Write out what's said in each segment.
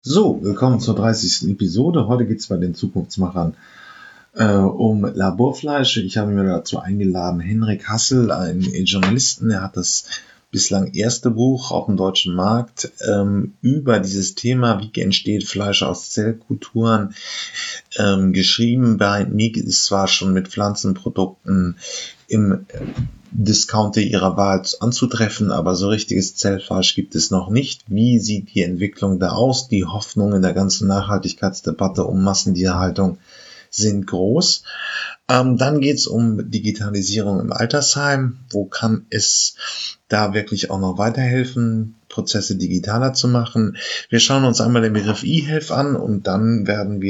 So, willkommen zur 30. Episode. Heute geht es bei den Zukunftsmachern um Laborfleisch. Ich habe mir dazu eingeladen Henrik Hassel, einen Journalisten. Er hat das bislang erste Buch auf dem deutschen Markt über dieses Thema, wie entsteht Fleisch aus Zellkulturen, geschrieben. Bei Nick ist zwar schon mit Pflanzenprodukten im Discounter ihrer Wahl anzutreffen, aber so richtiges Zellfleisch gibt es noch nicht. Wie sieht die Entwicklung da aus? Die Hoffnung in der ganzen Nachhaltigkeitsdebatte um Massentierhaltung sind groß. Dann geht es um Digitalisierung im Altersheim. Wo kann es da wirklich auch noch weiterhelfen, Prozesse digitaler zu machen? Wir schauen uns einmal den Begriff eHealth an und dann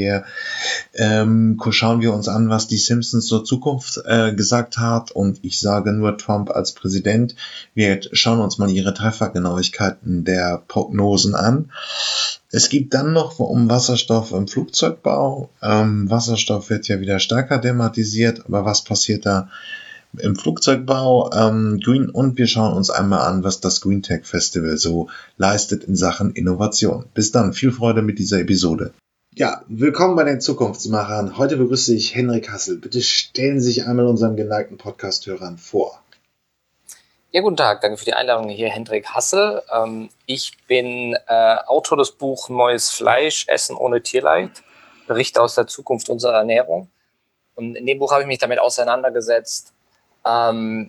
schauen wir uns an, was die Simpsons zur Zukunft gesagt hat. Und ich sage nur Trump als Präsident. Wir schauen uns mal ihre Treffergenauigkeiten der Prognosen an. Es geht dann noch um Wasserstoff im Flugzeugbau. Wasserstoff wird ja wieder stärker thematisiert, aber was passiert da im Flugzeugbau? Und wir schauen uns einmal an, was das Green Tech Festival so leistet in Sachen Innovation. Bis dann, viel Freude mit dieser Episode. Ja, willkommen bei den Zukunftsmachern. Heute begrüße ich Henrik Hassel. Bitte stellen Sie sich einmal unseren geneigten Podcast-Hörern vor. Ja, guten Tag, danke für die Einladung. Hier Henrik Hassel. Ich bin Autor des Buchs Neues Fleisch, Essen ohne Tierleid, Berichte aus der Zukunft unserer Ernährung. Und in dem Buch habe ich mich damit auseinandergesetzt, ob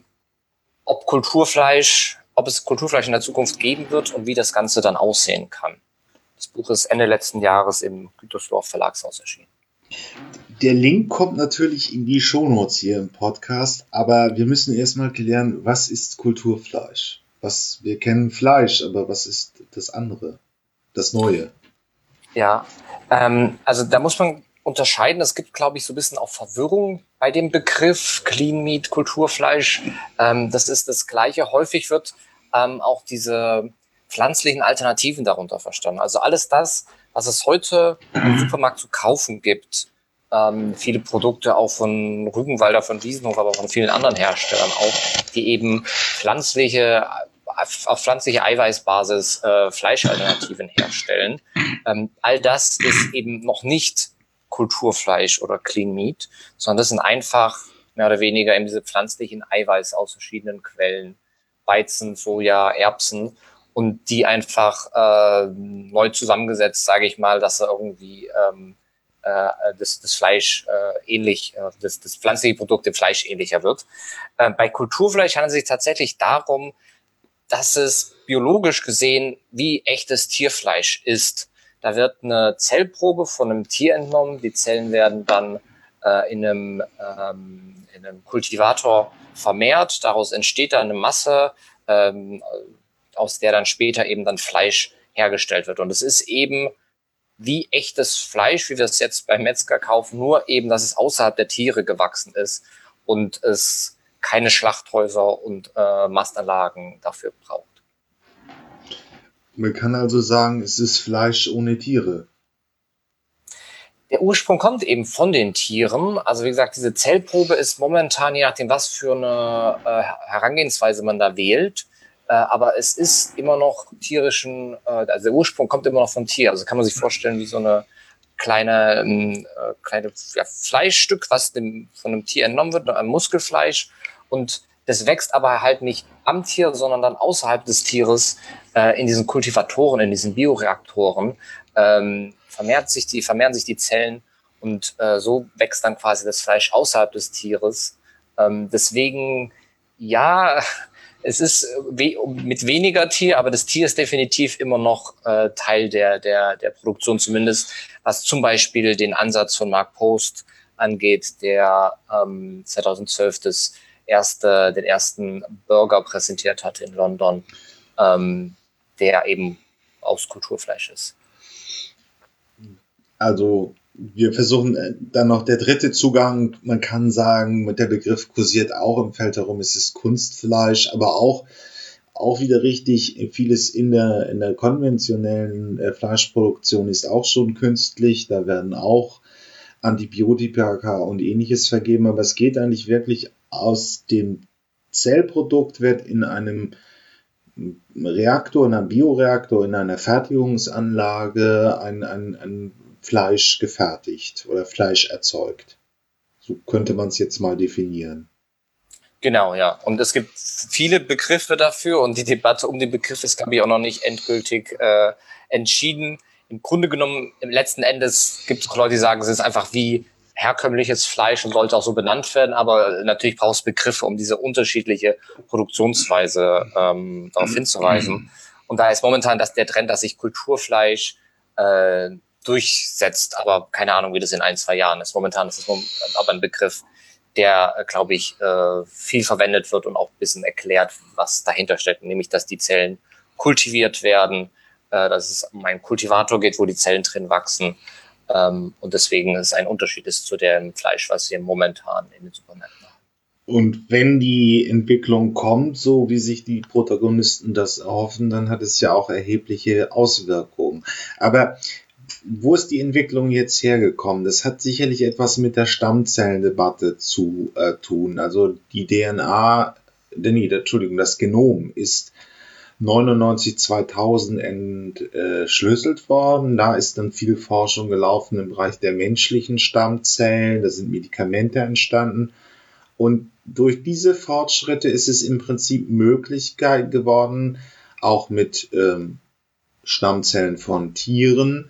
es Kulturfleisch in der Zukunft geben wird und wie das Ganze dann aussehen kann. Das Buch ist Ende letzten Jahres im Gütersloh Verlagshaus erschienen. Der Link kommt natürlich in die Shownotes hier im Podcast, aber wir müssen erstmal klären, was ist Kulturfleisch? Wir kennen Fleisch, aber was ist das andere, das Neue? Ja, also da muss man unterscheiden. Es gibt, glaube ich, so ein bisschen auch Verwirrung bei dem Begriff Clean Meat, Kulturfleisch. Das ist das Gleiche. Häufig wird auch diese pflanzlichen Alternativen darunter verstanden. Also alles das, was es heute im Supermarkt zu kaufen gibt, viele Produkte auch von Rügenwalder, von Wiesenhof, aber von vielen anderen Herstellern auch, die eben auf pflanzliche Eiweißbasis Fleischalternativen herstellen. All das ist eben noch nicht Kulturfleisch oder Clean Meat, sondern das sind einfach mehr oder weniger eben diese pflanzlichen Eiweiß aus verschiedenen Quellen, Weizen, Soja, Erbsen, und die einfach neu zusammengesetzt, sage ich mal, dass er irgendwie das Fleisch das pflanzliche Produkt dem Fleisch ähnlicher wird. Bei Kulturfleisch handelt es sich tatsächlich darum, dass es biologisch gesehen wie echtes Tierfleisch ist. Da wird eine Zellprobe von einem Tier entnommen. Die Zellen werden dann in einem Kultivator vermehrt. Daraus entsteht dann eine Masse, aus der dann später eben dann Fleisch hergestellt wird. Und es ist eben wie echtes Fleisch, wie wir es jetzt beim Metzger kaufen, nur eben, dass es außerhalb der Tiere gewachsen ist und es keine Schlachthäuser und Mastanlagen dafür braucht. Man kann also sagen, es ist Fleisch ohne Tiere. Der Ursprung kommt eben von den Tieren. Also wie gesagt, diese Zellprobe ist momentan, je nachdem, was für eine Herangehensweise man da wählt, aber es ist immer noch also der Ursprung kommt immer noch vom Tier. Also kann man sich vorstellen wie so eine kleine Fleischstück, was von einem Tier entnommen wird, ein Muskelfleisch, und das wächst aber halt nicht am Tier, sondern dann außerhalb des Tieres in diesen Kultivatoren, in diesen Bioreaktoren vermehren sich die Zellen und so wächst dann quasi das Fleisch außerhalb des Tieres. Deswegen, ja, es ist mit weniger Tier, aber das Tier ist definitiv immer noch Teil der Produktion, zumindest was zum Beispiel den Ansatz von Mark Post angeht, der 2012 den ersten Burger präsentiert hat in London, der eben aus Kulturfleisch ist. Also wir versuchen dann noch der dritte Zugang. Man kann sagen, mit der Begriff kursiert auch im Feld herum, es ist Kunstfleisch, aber auch wieder richtig, vieles in der konventionellen Fleischproduktion ist auch schon künstlich. Da werden auch Antibiotika und ähnliches vergeben, aber es geht eigentlich wirklich aus dem Zellprodukt, wird in einem Reaktor, in einem Bioreaktor, in einer Fertigungsanlage ein Fleisch gefertigt oder Fleisch erzeugt. So könnte man es jetzt mal definieren. Genau, ja. Und es gibt viele Begriffe dafür und die Debatte um den Begriff ist, glaube ich, auch noch nicht endgültig entschieden. Im Grunde genommen, im letzten Endes gibt es auch Leute, die sagen, es ist einfach wie herkömmliches Fleisch und sollte auch so benannt werden, aber natürlich braucht es Begriffe, um diese unterschiedliche Produktionsweise darauf hinzuweisen. Und da ist momentan der Trend, dass sich Kulturfleisch durchsetzt, aber keine Ahnung, wie das in 1-2 Jahren ist. Momentan ist es aber ein Begriff, der, glaube ich, viel verwendet wird und auch ein bisschen erklärt, was dahinter steckt, nämlich, dass die Zellen kultiviert werden, dass es um einen Kultivator geht, wo die Zellen drin wachsen und deswegen es ein Unterschied ist zu dem Fleisch, was wir momentan in den Supermärkten haben. Und wenn die Entwicklung kommt, so wie sich die Protagonisten das erhoffen, dann hat es ja auch erhebliche Auswirkungen. Aber wo ist die Entwicklung jetzt hergekommen? Das hat sicherlich etwas mit der Stammzellendebatte zu tun. Also die das Genom ist 99/2000 entschlüsselt worden. Da ist dann viel Forschung gelaufen im Bereich der menschlichen Stammzellen. Da sind Medikamente entstanden. Und durch diese Fortschritte ist es im Prinzip möglich geworden, auch mit Stammzellen von Tieren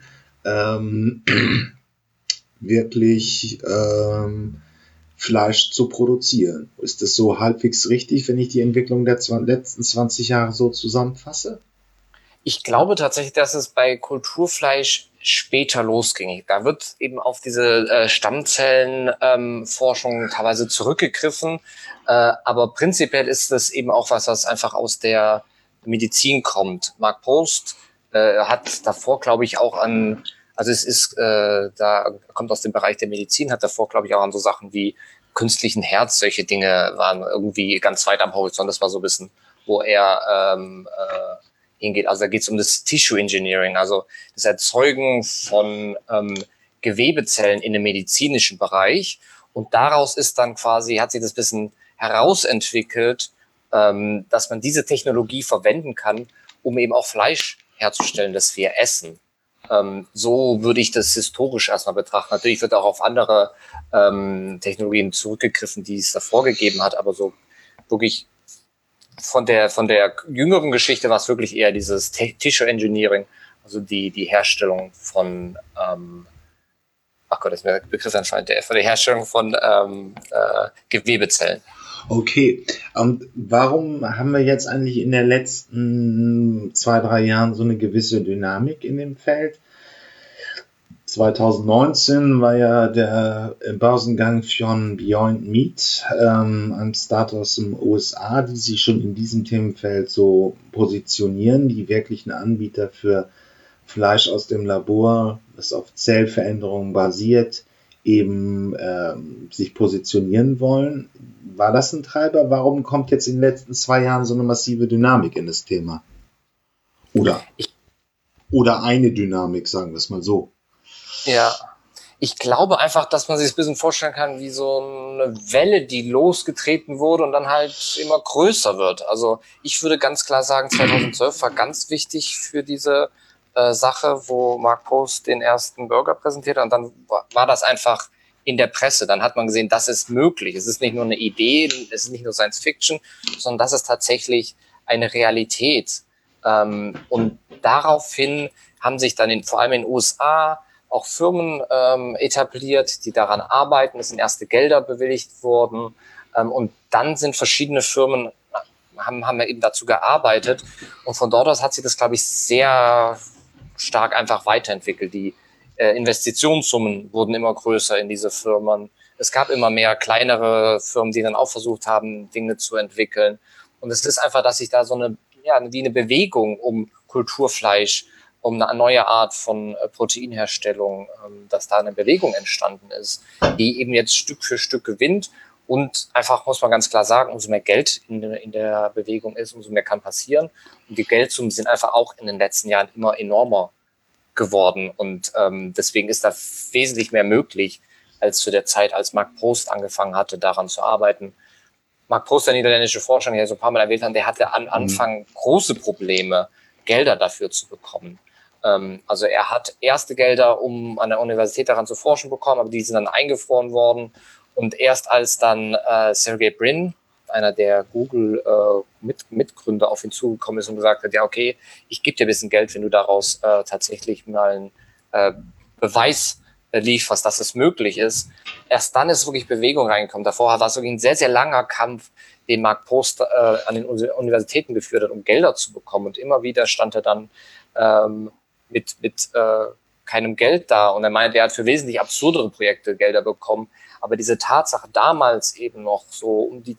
wirklich Fleisch zu produzieren. Ist das so halbwegs richtig, wenn ich die Entwicklung der letzten 20 Jahre so zusammenfasse? Ich glaube tatsächlich, dass es bei Kulturfleisch später losging. Da wird eben auf diese Stammzellenforschung teilweise zurückgegriffen. Aber prinzipiell ist das eben auch was einfach aus der Medizin kommt. Mark Post hat davor, glaube ich, auch also es ist, da kommt aus dem Bereich der Medizin, hat davor, glaube ich, auch an so Sachen wie künstlichen Herz, solche Dinge waren irgendwie ganz weit am Horizont. Das war so ein bisschen, wo er hingeht. Also da geht es um das Tissue Engineering, also das Erzeugen von Gewebezellen in dem medizinischen Bereich. Und daraus ist dann quasi, hat sich das ein bisschen herausentwickelt, dass man diese Technologie verwenden kann, um eben auch Fleisch herzustellen, das wir essen. So würde ich das historisch erstmal betrachten. Natürlich wird auch auf andere Technologien zurückgegriffen, die es davor gegeben hat, aber so wirklich von der jüngeren Geschichte war es wirklich eher dieses Tissue Engineering, also die Herstellung von ach Gott, ist mir der Begriff entfallen, von der Herstellung von Gewebezellen. Okay, und warum haben wir jetzt eigentlich in den letzten 2-3 Jahren so eine gewisse Dynamik in dem Feld? 2019 war ja der Börsengang von Beyond Meat, ein Startup aus den USA, die sich schon in diesem Themenfeld so positionieren, die wirklichen Anbieter für Fleisch aus dem Labor, das auf Zellveränderungen basiert, eben sich positionieren wollen. War das ein Treiber? Warum kommt jetzt in den letzten 2 Jahren so eine massive Dynamik in das Thema? Oder eine Dynamik, sagen wir es mal so. Ja, ich glaube einfach, dass man sich ein bisschen vorstellen kann, wie so eine Welle, die losgetreten wurde und dann halt immer größer wird. Also ich würde ganz klar sagen, 2012 war ganz wichtig für diese Sache, wo Mark Post den ersten Burger präsentiert hat und dann war das einfach in der Presse. Dann hat man gesehen, das ist möglich. Es ist nicht nur eine Idee, es ist nicht nur Science Fiction, sondern das ist tatsächlich eine Realität. Und daraufhin haben sich dann vor allem in den USA auch Firmen etabliert, die daran arbeiten. Es sind erste Gelder bewilligt worden. Und dann sind verschiedene Firmen, haben eben dazu gearbeitet. Und von dort aus hat sich das, glaube ich, sehr stark einfach weiterentwickelt. Die Investitionssummen wurden immer größer in diese Firmen. Es gab immer mehr kleinere Firmen, die dann auch versucht haben, Dinge zu entwickeln. Und es ist einfach, dass sich da so wie eine Bewegung um Kulturfleisch, um eine neue Art von Proteinherstellung, dass da eine Bewegung entstanden ist, die eben jetzt Stück für Stück gewinnt. Und einfach, muss man ganz klar sagen, umso mehr Geld in der Bewegung ist, umso mehr kann passieren. Und die Geldsummen sind einfach auch in den letzten Jahren immer enormer geworden. Und deswegen ist da wesentlich mehr möglich, als zu der Zeit, als Mark Post angefangen hatte, daran zu arbeiten. Mark Post, der niederländische Forscher, den ich ja so ein paar Mal erwähnt habe, der hatte am Anfang große Probleme, Gelder dafür zu bekommen. Also er hat erste Gelder, um an der Universität daran zu forschen, bekommen, aber die sind dann eingefroren worden. Und erst als dann Sergey Brin, einer der Google-Mitgründer, auf ihn zugekommen ist und gesagt hat, ja okay, ich gebe dir ein bisschen Geld, wenn du daraus tatsächlich mal einen Beweis lieferst, dass es möglich ist. Erst dann ist wirklich Bewegung reingekommen. Davor war es wirklich ein sehr, sehr langer Kampf, den Mark Post an den Universitäten geführt hat, um Gelder zu bekommen. Und immer wieder stand er dann mit keinem Geld da. Und er meinte, er hat für wesentlich absurdere Projekte Gelder bekommen. Aber diese Tatsache damals eben noch so um die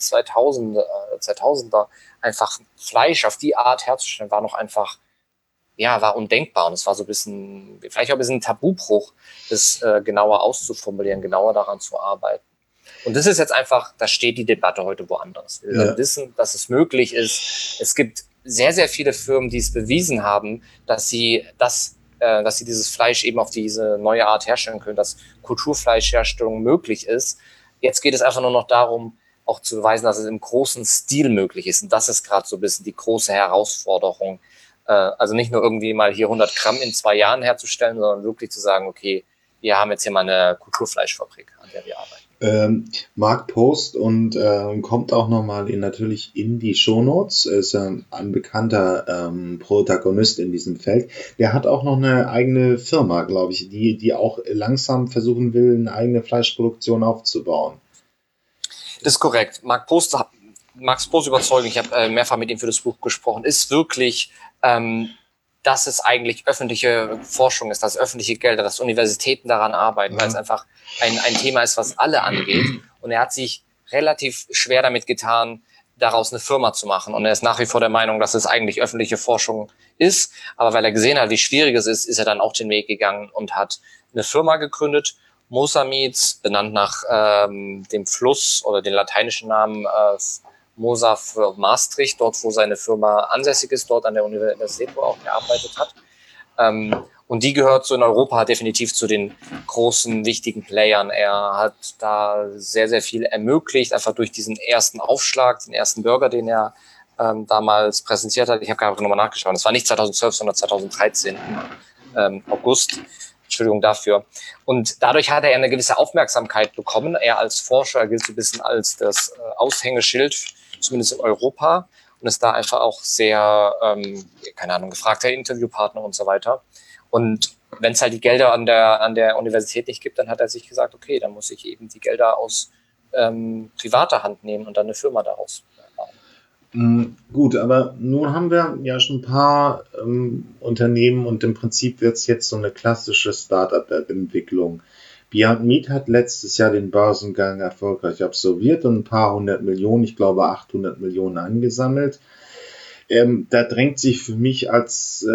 2000er einfach Fleisch auf die Art herzustellen, war noch einfach, ja, war undenkbar. Und es war so ein bisschen, vielleicht auch ein bisschen ein Tabubruch, das genauer auszuformulieren, genauer daran zu arbeiten. Und das ist jetzt einfach, da steht die Debatte heute woanders. Wir wissen, dass es möglich ist. Es gibt sehr, sehr viele Firmen, die es bewiesen haben, dass sie dieses Fleisch eben auf diese neue Art herstellen können, dass Kulturfleischherstellung möglich ist. Jetzt geht es einfach nur noch darum, auch zu beweisen, dass es im großen Stil möglich ist. Und das ist gerade so ein bisschen die große Herausforderung. Also nicht nur irgendwie mal hier 100 Gramm in 2 Jahren herzustellen, sondern wirklich zu sagen, okay, wir haben jetzt hier mal eine Kulturfleischfabrik, an der wir arbeiten. Mark Post und kommt auch nochmal natürlich in die Shownotes, ist ein bekannter Protagonist in diesem Feld. Der hat auch noch eine eigene Firma, glaube ich, die auch langsam versuchen will, eine eigene Fleischproduktion aufzubauen. Das ist korrekt. Mark Post überzeugen, ich habe mehrfach mit ihm für das Buch gesprochen, ist wirklich, dass es eigentlich öffentliche Forschung ist, dass öffentliche Gelder, dass Universitäten daran arbeiten, weil es einfach ein Thema ist, was alle angeht. Und er hat sich relativ schwer damit getan, daraus eine Firma zu machen. Und er ist nach wie vor der Meinung, dass es eigentlich öffentliche Forschung ist. Aber weil er gesehen hat, wie schwierig es ist er dann auch den Weg gegangen und hat eine Firma gegründet, Mosameeds, benannt nach dem Fluss oder den lateinischen Namen Mosa für Maastricht, dort wo seine Firma ansässig ist, dort an der Universität, wo er auch gearbeitet hat. Und die gehört so in Europa definitiv zu den großen, wichtigen Playern. Er hat da sehr, sehr viel ermöglicht, einfach durch diesen ersten Aufschlag, den ersten Burger, den er damals präsentiert hat. Ich habe gerade nochmal nachgeschaut. Das war nicht 2012, sondern 2013 im August. Entschuldigung dafür. Und dadurch hat er eine gewisse Aufmerksamkeit bekommen. Er als Forscher gilt so ein bisschen als das Aushängeschild, zumindest in Europa, und ist da einfach auch sehr, gefragter Interviewpartner und so weiter. Und wenn es halt die Gelder an der Universität nicht gibt, dann hat er sich gesagt, okay, dann muss ich eben die Gelder aus privater Hand nehmen und dann eine Firma daraus bauen. Gut, aber nun haben wir ja schon ein paar Unternehmen und im Prinzip wird es jetzt so eine klassische Startup-Entwicklung. Beyond Meat hat letztes Jahr den Börsengang erfolgreich absolviert und ein paar 100 Millionen, ich glaube 800 Millionen angesammelt. Da drängt sich für mich als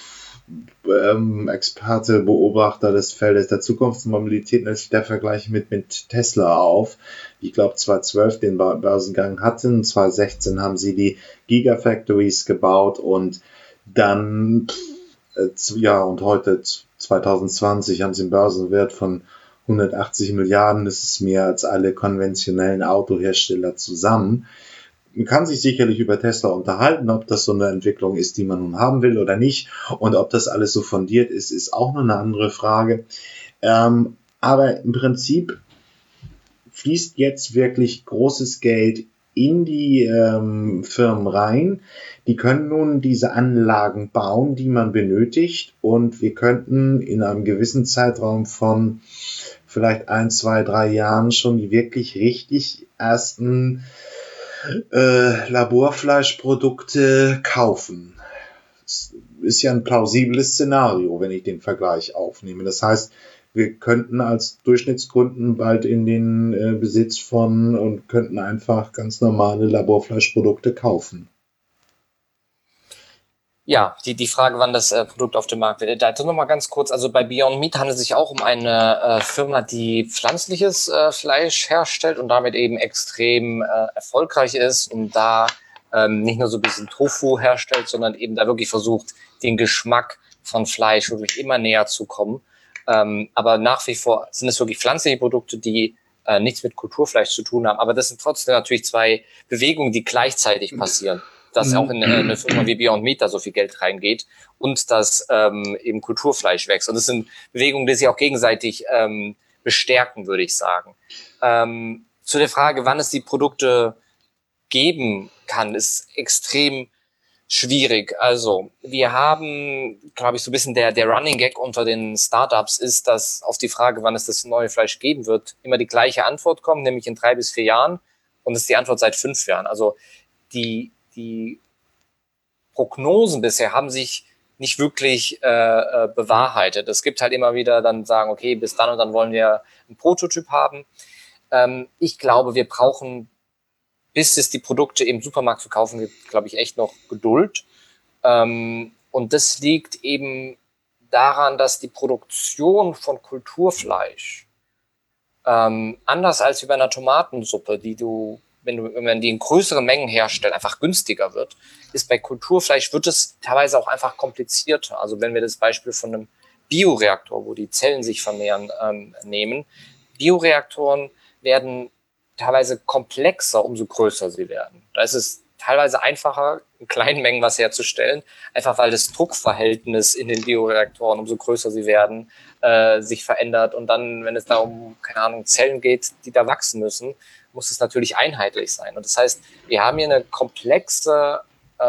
Experte, Beobachter des Feldes der Zukunftsmobilität natürlich der Vergleich mit Tesla auf. Ich glaube 2012 den Börsengang hatten, 2016 haben sie die Gigafactories gebaut und dann und heute 2020 haben sie einen Börsenwert von 180 Milliarden, das ist mehr als alle konventionellen Autohersteller zusammen. Man kann sich sicherlich über Tesla unterhalten, ob das so eine Entwicklung ist, die man nun haben will oder nicht. Und ob das alles so fundiert ist, ist auch noch eine andere Frage. Aber im Prinzip fließt jetzt wirklich großes Geld in die Firmen rein. Die können nun diese Anlagen bauen, die man benötigt. Und wir könnten in einem gewissen Zeitraum von vielleicht 1, 2, 3 Jahren schon die wirklich richtig ersten Laborfleischprodukte kaufen. Das ist ja ein plausibles Szenario, wenn ich den Vergleich aufnehme. Das heißt, wir könnten als Durchschnittskunden bald in den Besitz von und könnten einfach ganz normale Laborfleischprodukte kaufen. Ja, die Frage, wann das Produkt auf dem Markt wird. Dazu nochmal ganz kurz, also bei Beyond Meat handelt es sich auch um eine Firma, die pflanzliches Fleisch herstellt und damit eben extrem erfolgreich ist und da nicht nur so ein bisschen Tofu herstellt, sondern eben da wirklich versucht, den Geschmack von Fleisch wirklich immer näher zu kommen. Aber nach wie vor sind es wirklich pflanzliche Produkte, die nichts mit Kulturfleisch zu tun haben. Aber das sind trotzdem natürlich zwei Bewegungen, die gleichzeitig passieren. Dass auch in eine Firma wie Beyond Meat da so viel Geld reingeht und dass eben Kulturfleisch wächst. Und das sind Bewegungen, die sich auch gegenseitig bestärken, würde ich sagen. Zu der Frage, wann es die Produkte geben kann, ist extrem schwierig. Also wir haben, glaube ich, so ein bisschen der Running Gag unter den Startups ist, dass auf die Frage, wann es das neue Fleisch geben wird, immer die gleiche Antwort kommt, nämlich in 3 bis 4 Jahren. Und das ist die Antwort seit 5 Jahren. Also die Prognosen bisher haben sich nicht wirklich bewahrheitet. Es gibt halt immer wieder dann sagen, okay, bis dann und dann wollen wir einen Prototyp haben. Ich glaube, wir brauchen, bis es die Produkte im Supermarkt verkaufen wird, glaube ich, echt noch Geduld. Und das liegt eben daran, dass die Produktion von Kulturfleisch anders als wie bei einer Tomatensuppe, wenn man die in größeren Mengen herstellt, einfach günstiger wird, ist bei Kulturfleisch wird es teilweise auch einfach komplizierter. Also wenn wir das Beispiel von einem Bioreaktor, wo die Zellen sich vermehren, nehmen, Bioreaktoren werden teilweise komplexer, umso größer sie werden. Da ist es teilweise einfacher, in kleinen Mengen was herzustellen, einfach weil das Druckverhältnis in den Bioreaktoren, umso größer sie werden, sich verändert. Und dann, wenn es da um, keine Ahnung, Zellen geht, die da wachsen müssen, muss es natürlich einheitlich sein. Und das heißt, wir haben hier eine komplexe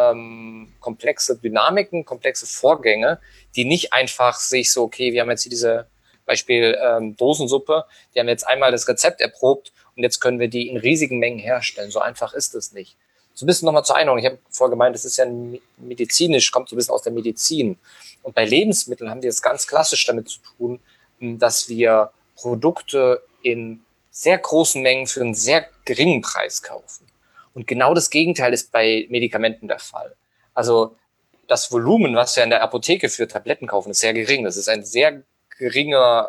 Dynamiken, komplexe Vorgänge, die nicht einfach sich so, okay, wir haben jetzt hier diese Beispiel Dosensuppe, die haben jetzt einmal das Rezept erprobt und jetzt können wir die in riesigen Mengen herstellen. So einfach ist es nicht. So ein bisschen nochmal zur Einordnung. Ich habe vorher gemeint, das ist ja medizinisch, kommt so ein bisschen aus der Medizin. Und bei Lebensmitteln haben wir es ganz klassisch damit zu tun, dass wir Produkte in sehr großen Mengen für einen sehr geringen Preis kaufen. Und genau das Gegenteil ist bei Medikamenten der Fall. Also das Volumen, was wir in der Apotheke für Tabletten kaufen, ist sehr gering. Das ist ein sehr geringer,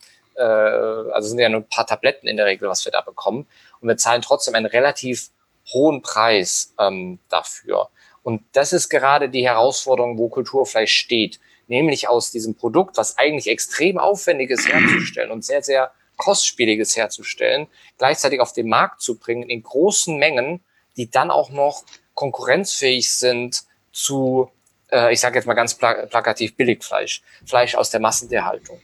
also sind ja nur ein paar Tabletten in der Regel, was wir da bekommen. Und wir zahlen trotzdem einen relativ hohen Preis dafür. Und das ist gerade die Herausforderung, wo Kulturfleisch steht. Nämlich aus diesem Produkt, was eigentlich extrem aufwendig ist herzustellen und sehr, sehr kostspieliges herzustellen, gleichzeitig auf den Markt zu bringen in großen Mengen, die dann auch noch konkurrenzfähig sind zu, ich sage jetzt mal ganz plakativ, Billigfleisch, Fleisch aus der Massentierhaltung.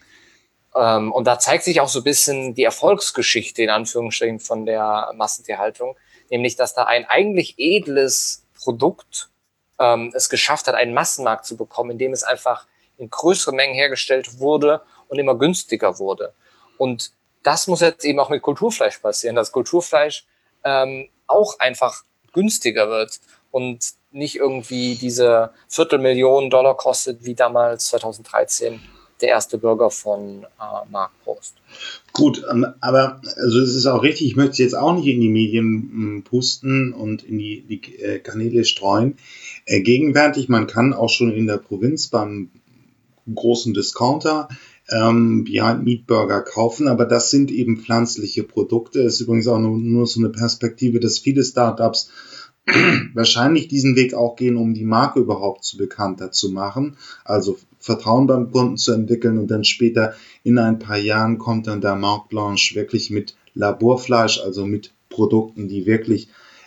Und da zeigt sich auch so ein bisschen die Erfolgsgeschichte in Anführungsstrichen von der Massentierhaltung, nämlich dass da ein eigentlich edles Produkt es geschafft hat, einen Massenmarkt zu bekommen, in dem es einfach in größeren Mengen hergestellt wurde und immer günstiger wurde. Und das muss jetzt eben auch mit Kulturfleisch passieren, dass Kulturfleisch auch einfach günstiger wird und nicht irgendwie diese $250.000 kostet, wie damals 2013 der erste Burger von Mark Post. Gut, aber also es ist auch richtig, ich möchte jetzt auch nicht in die Medien pusten und in die Kanäle streuen. Gegenwärtig, man kann auch schon in der Provinz beim großen Discounter Beyond Meat Burger kaufen, aber das sind eben pflanzliche Produkte. Das ist übrigens auch nur so eine Perspektive, dass viele Startups wahrscheinlich diesen Weg auch gehen, um die Marke überhaupt bekannter zu machen, also Vertrauen beim Kunden zu entwickeln und dann später in ein paar Jahren kommt dann der Marktlaunch wirklich mit Laborfleisch, also mit Produkten, die wirklich,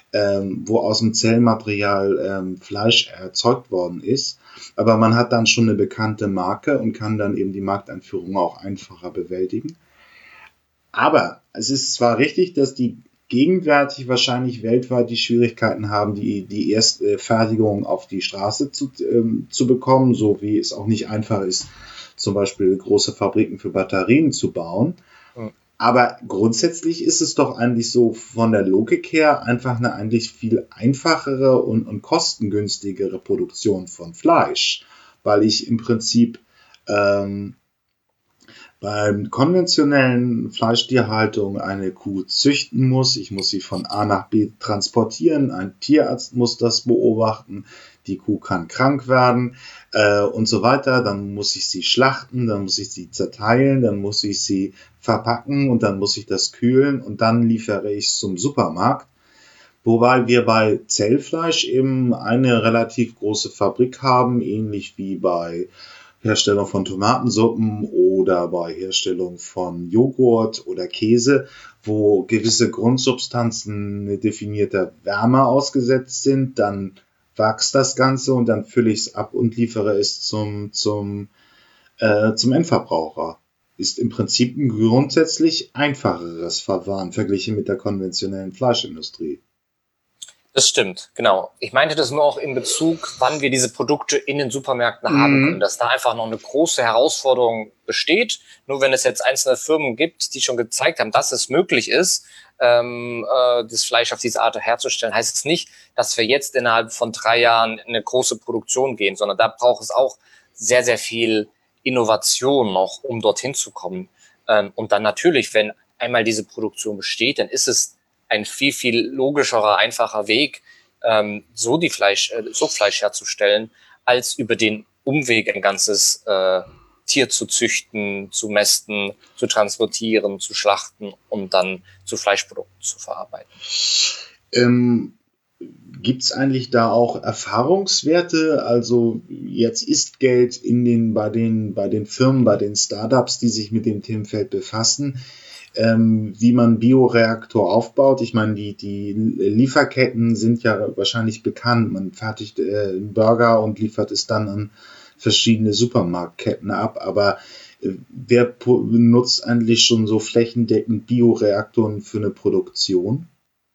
wo aus dem Zellmaterial Fleisch erzeugt worden ist. Aber man hat dann schon eine bekannte Marke und kann dann eben die Markteinführung auch einfacher bewältigen. Aber es ist zwar richtig, dass die gegenwärtig wahrscheinlich weltweit die Schwierigkeiten haben, die erste Fertigung auf die Straße zu bekommen, so wie es auch nicht einfach ist, zum Beispiel große Fabriken für Batterien zu bauen. Mhm. Aber grundsätzlich ist es doch eigentlich so von der Logik her einfach eine eigentlich viel einfachere und kostengünstigere Produktion von Fleisch, weil ich im Prinzip beim konventionellen Fleischtierhaltung eine Kuh züchten muss. Ich muss sie von A nach B transportieren. Ein Tierarzt muss das beobachten. Die Kuh kann krank werden und so weiter. Dann muss ich sie schlachten, dann muss ich sie zerteilen, dann muss ich sie verpacken und dann muss ich das kühlen und dann liefere ich es zum Supermarkt. Wobei wir bei Zellfleisch eben eine relativ große Fabrik haben, ähnlich wie bei Herstellung von Tomatensuppen oder bei Herstellung von Joghurt oder Käse, wo gewisse Grundsubstanzen eine definierte Wärme ausgesetzt sind, dann wächst das Ganze und dann fülle ich es ab und liefere es zum Endverbraucher. Ist im Prinzip ein grundsätzlich einfacheres Verfahren verglichen mit der konventionellen Fleischindustrie. Das stimmt, genau. Ich meinte das nur auch in Bezug, wann wir diese Produkte in den Supermärkten haben können, dass da einfach noch eine große Herausforderung besteht. Nur wenn es jetzt einzelne Firmen gibt, die schon gezeigt haben, dass es möglich ist, das Fleisch auf diese Art herzustellen, heißt es nicht, dass wir jetzt innerhalb von 3 Jahren in eine große Produktion gehen, sondern da braucht es auch sehr, sehr viel Innovation noch, um dorthin zu kommen. Und dann natürlich, wenn einmal diese Produktion besteht, dann ist es ein viel, viel logischerer, einfacher Weg, so Fleisch herzustellen, als über den Umweg ein ganzes Tier zu züchten, zu mästen, zu transportieren, zu schlachten und dann zu Fleischprodukten zu verarbeiten. Gibt es eigentlich da auch Erfahrungswerte? Also jetzt ist Geld bei den Firmen, bei den Startups, die sich mit dem Themenfeld befassen, wie man Bioreaktor aufbaut. Ich meine, die Lieferketten sind ja wahrscheinlich bekannt. Man fertigt einen Burger und liefert es dann an verschiedene Supermarktketten ab. Aber wer benutzt eigentlich schon so flächendeckend Bioreaktoren für eine Produktion?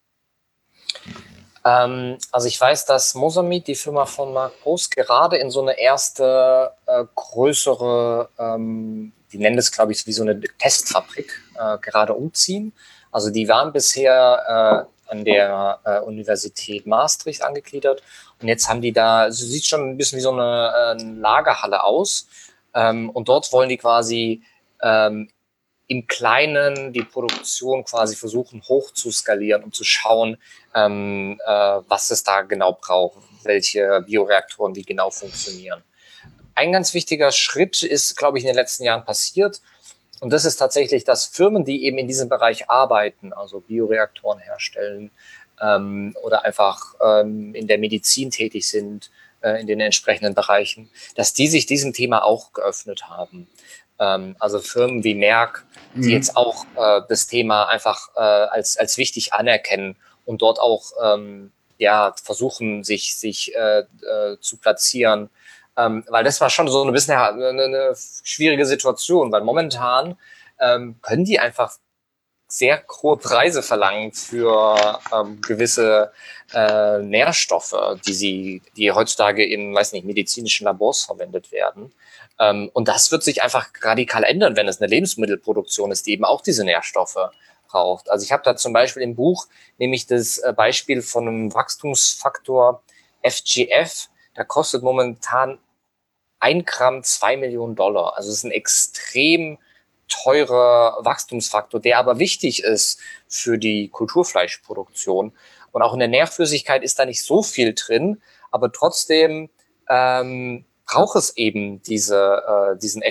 Also ich weiß, dass Mosamid, die Firma von Mark Post, gerade in so eine erste größere, die nennen das, glaube ich, wie so eine Testfabrik, gerade umziehen. Also die waren bisher an der Universität Maastricht angegliedert und jetzt haben die da, also sieht schon ein bisschen wie so eine Lagerhalle aus, und dort wollen die quasi im Kleinen die Produktion quasi versuchen hoch zu skalieren, um zu schauen, was es da genau braucht, welche Bioreaktoren wie genau funktionieren. Ein ganz wichtiger Schritt ist, glaube ich, in den letzten Jahren passiert. Und das ist tatsächlich, dass Firmen, die eben in diesem Bereich arbeiten, also Bioreaktoren herstellen oder einfach in der Medizin tätig sind, in den entsprechenden Bereichen, dass die sich diesem Thema auch geöffnet haben. Also Firmen wie Merck, die jetzt auch das Thema einfach als wichtig anerkennen und dort auch versuchen, sich zu platzieren. Weil das war schon so ein bisschen eine schwierige Situation, weil momentan können die einfach sehr hohe Preise verlangen für gewisse Nährstoffe, die heutzutage in, weiß nicht, medizinischen Labors verwendet werden. Und das wird sich einfach radikal ändern, wenn es eine Lebensmittelproduktion ist, die eben auch diese Nährstoffe braucht. Also ich habe da zum Beispiel im Buch nämlich das Beispiel von einem Wachstumsfaktor FGF. Da kostet momentan 1 Gramm $2 Millionen. Also es ist ein extrem teurer Wachstumsfaktor, der aber wichtig ist für die Kulturfleischproduktion. Und auch in der Nährflüssigkeit ist da nicht so viel drin, aber trotzdem braucht es eben diesen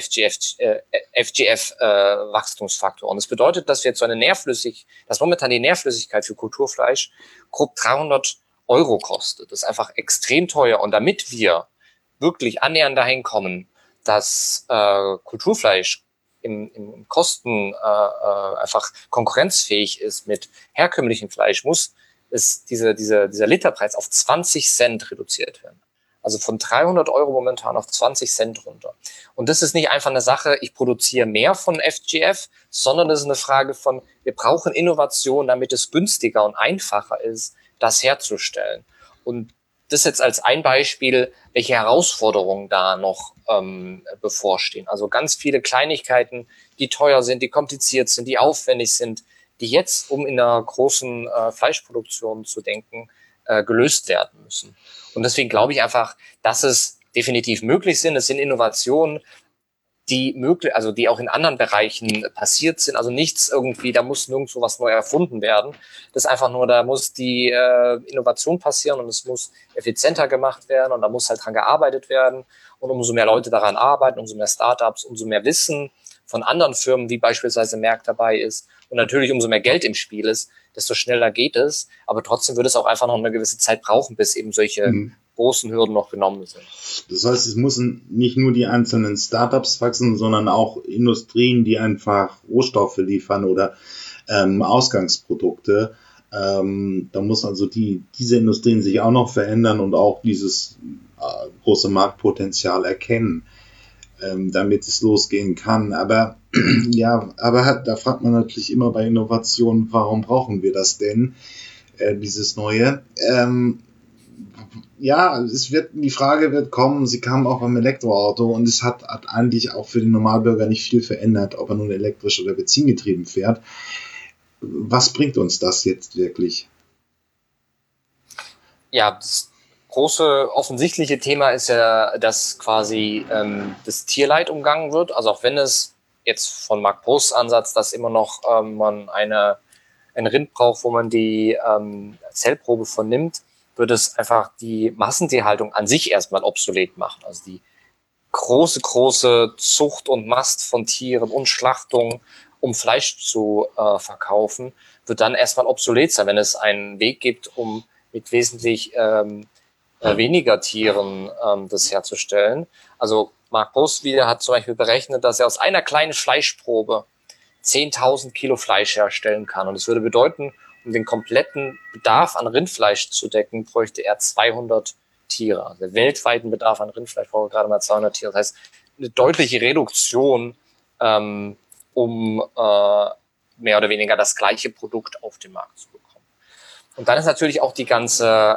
FGF-Wachstumsfaktor. Und das bedeutet, dass wir dass momentan die Nährflüssigkeit für Kulturfleisch grob 300 Euro kostet. Das ist einfach extrem teuer. Und damit wir wirklich annähernd dahin kommen, dass Kulturfleisch im Kosten einfach konkurrenzfähig ist mit herkömmlichem Fleisch, muss dieser Literpreis auf 20 Cent reduziert werden. Also von 300 Euro momentan auf 20 Cent runter. Und das ist nicht einfach eine Sache, ich produziere mehr von FGF, sondern das ist eine Frage von, wir brauchen Innovation, damit es günstiger und einfacher ist, das herzustellen. Und das jetzt als ein Beispiel, welche Herausforderungen da noch bevorstehen. Also ganz viele Kleinigkeiten, die teuer sind, die kompliziert sind, die aufwendig sind, die jetzt, um in einer großen Fleischproduktion zu denken, gelöst werden müssen. Und deswegen glaube ich einfach, dass es definitiv möglich sind. Es sind Innovationen, die auch in anderen Bereichen passiert sind. Also nichts irgendwie, da muss nirgendwo was neu erfunden werden. Das ist einfach nur, da muss die Innovation passieren und es muss effizienter gemacht werden und da muss halt dran gearbeitet werden. Und umso mehr Leute daran arbeiten, umso mehr Startups, umso mehr Wissen von anderen Firmen, wie beispielsweise Merck dabei ist und natürlich umso mehr Geld im Spiel ist, desto schneller geht es. Aber trotzdem würde es auch einfach noch eine gewisse Zeit brauchen, bis eben solche großen Hürden noch genommen sind. Das heißt, es müssen nicht nur die einzelnen Startups wachsen, sondern auch Industrien, die einfach Rohstoffe liefern oder Ausgangsprodukte. Da muss also diese Industrien sich auch noch verändern und auch dieses große Marktpotenzial erkennen, damit es losgehen kann. Aber da fragt man natürlich immer bei Innovationen, warum brauchen wir das denn, dieses Neue? Die Frage wird kommen, sie kam auch beim Elektroauto und es hat eigentlich auch für den Normalbürger nicht viel verändert, ob er nun elektrisch oder benzingetrieben fährt. Was bringt uns das jetzt wirklich? Ja, das große offensichtliche Thema ist ja, dass quasi das Tierleid umgangen wird. Also auch wenn es jetzt von Mark Posts Ansatz, dass immer noch man ein Rind braucht, wo man die Zellprobe von nimmt, wird es einfach die Massentierhaltung an sich erstmal obsolet machen. Also die große Zucht und Mast von Tieren und Schlachtung, um Fleisch zu verkaufen, wird dann erstmal obsolet sein, wenn es einen Weg gibt, um mit wesentlich weniger Tieren das herzustellen. Also Mark Post wieder hat zum Beispiel berechnet, dass er aus einer kleinen Fleischprobe 10.000 Kilo Fleisch herstellen kann. Und das würde bedeuten, um den kompletten Bedarf an Rindfleisch zu decken, bräuchte er 200 Tiere. Also der weltweiten Bedarf an Rindfleisch braucht gerade mal 200 Tiere. Das heißt, eine deutliche Reduktion, um mehr oder weniger das gleiche Produkt auf den Markt zu bekommen. Und dann ist natürlich auch die ganze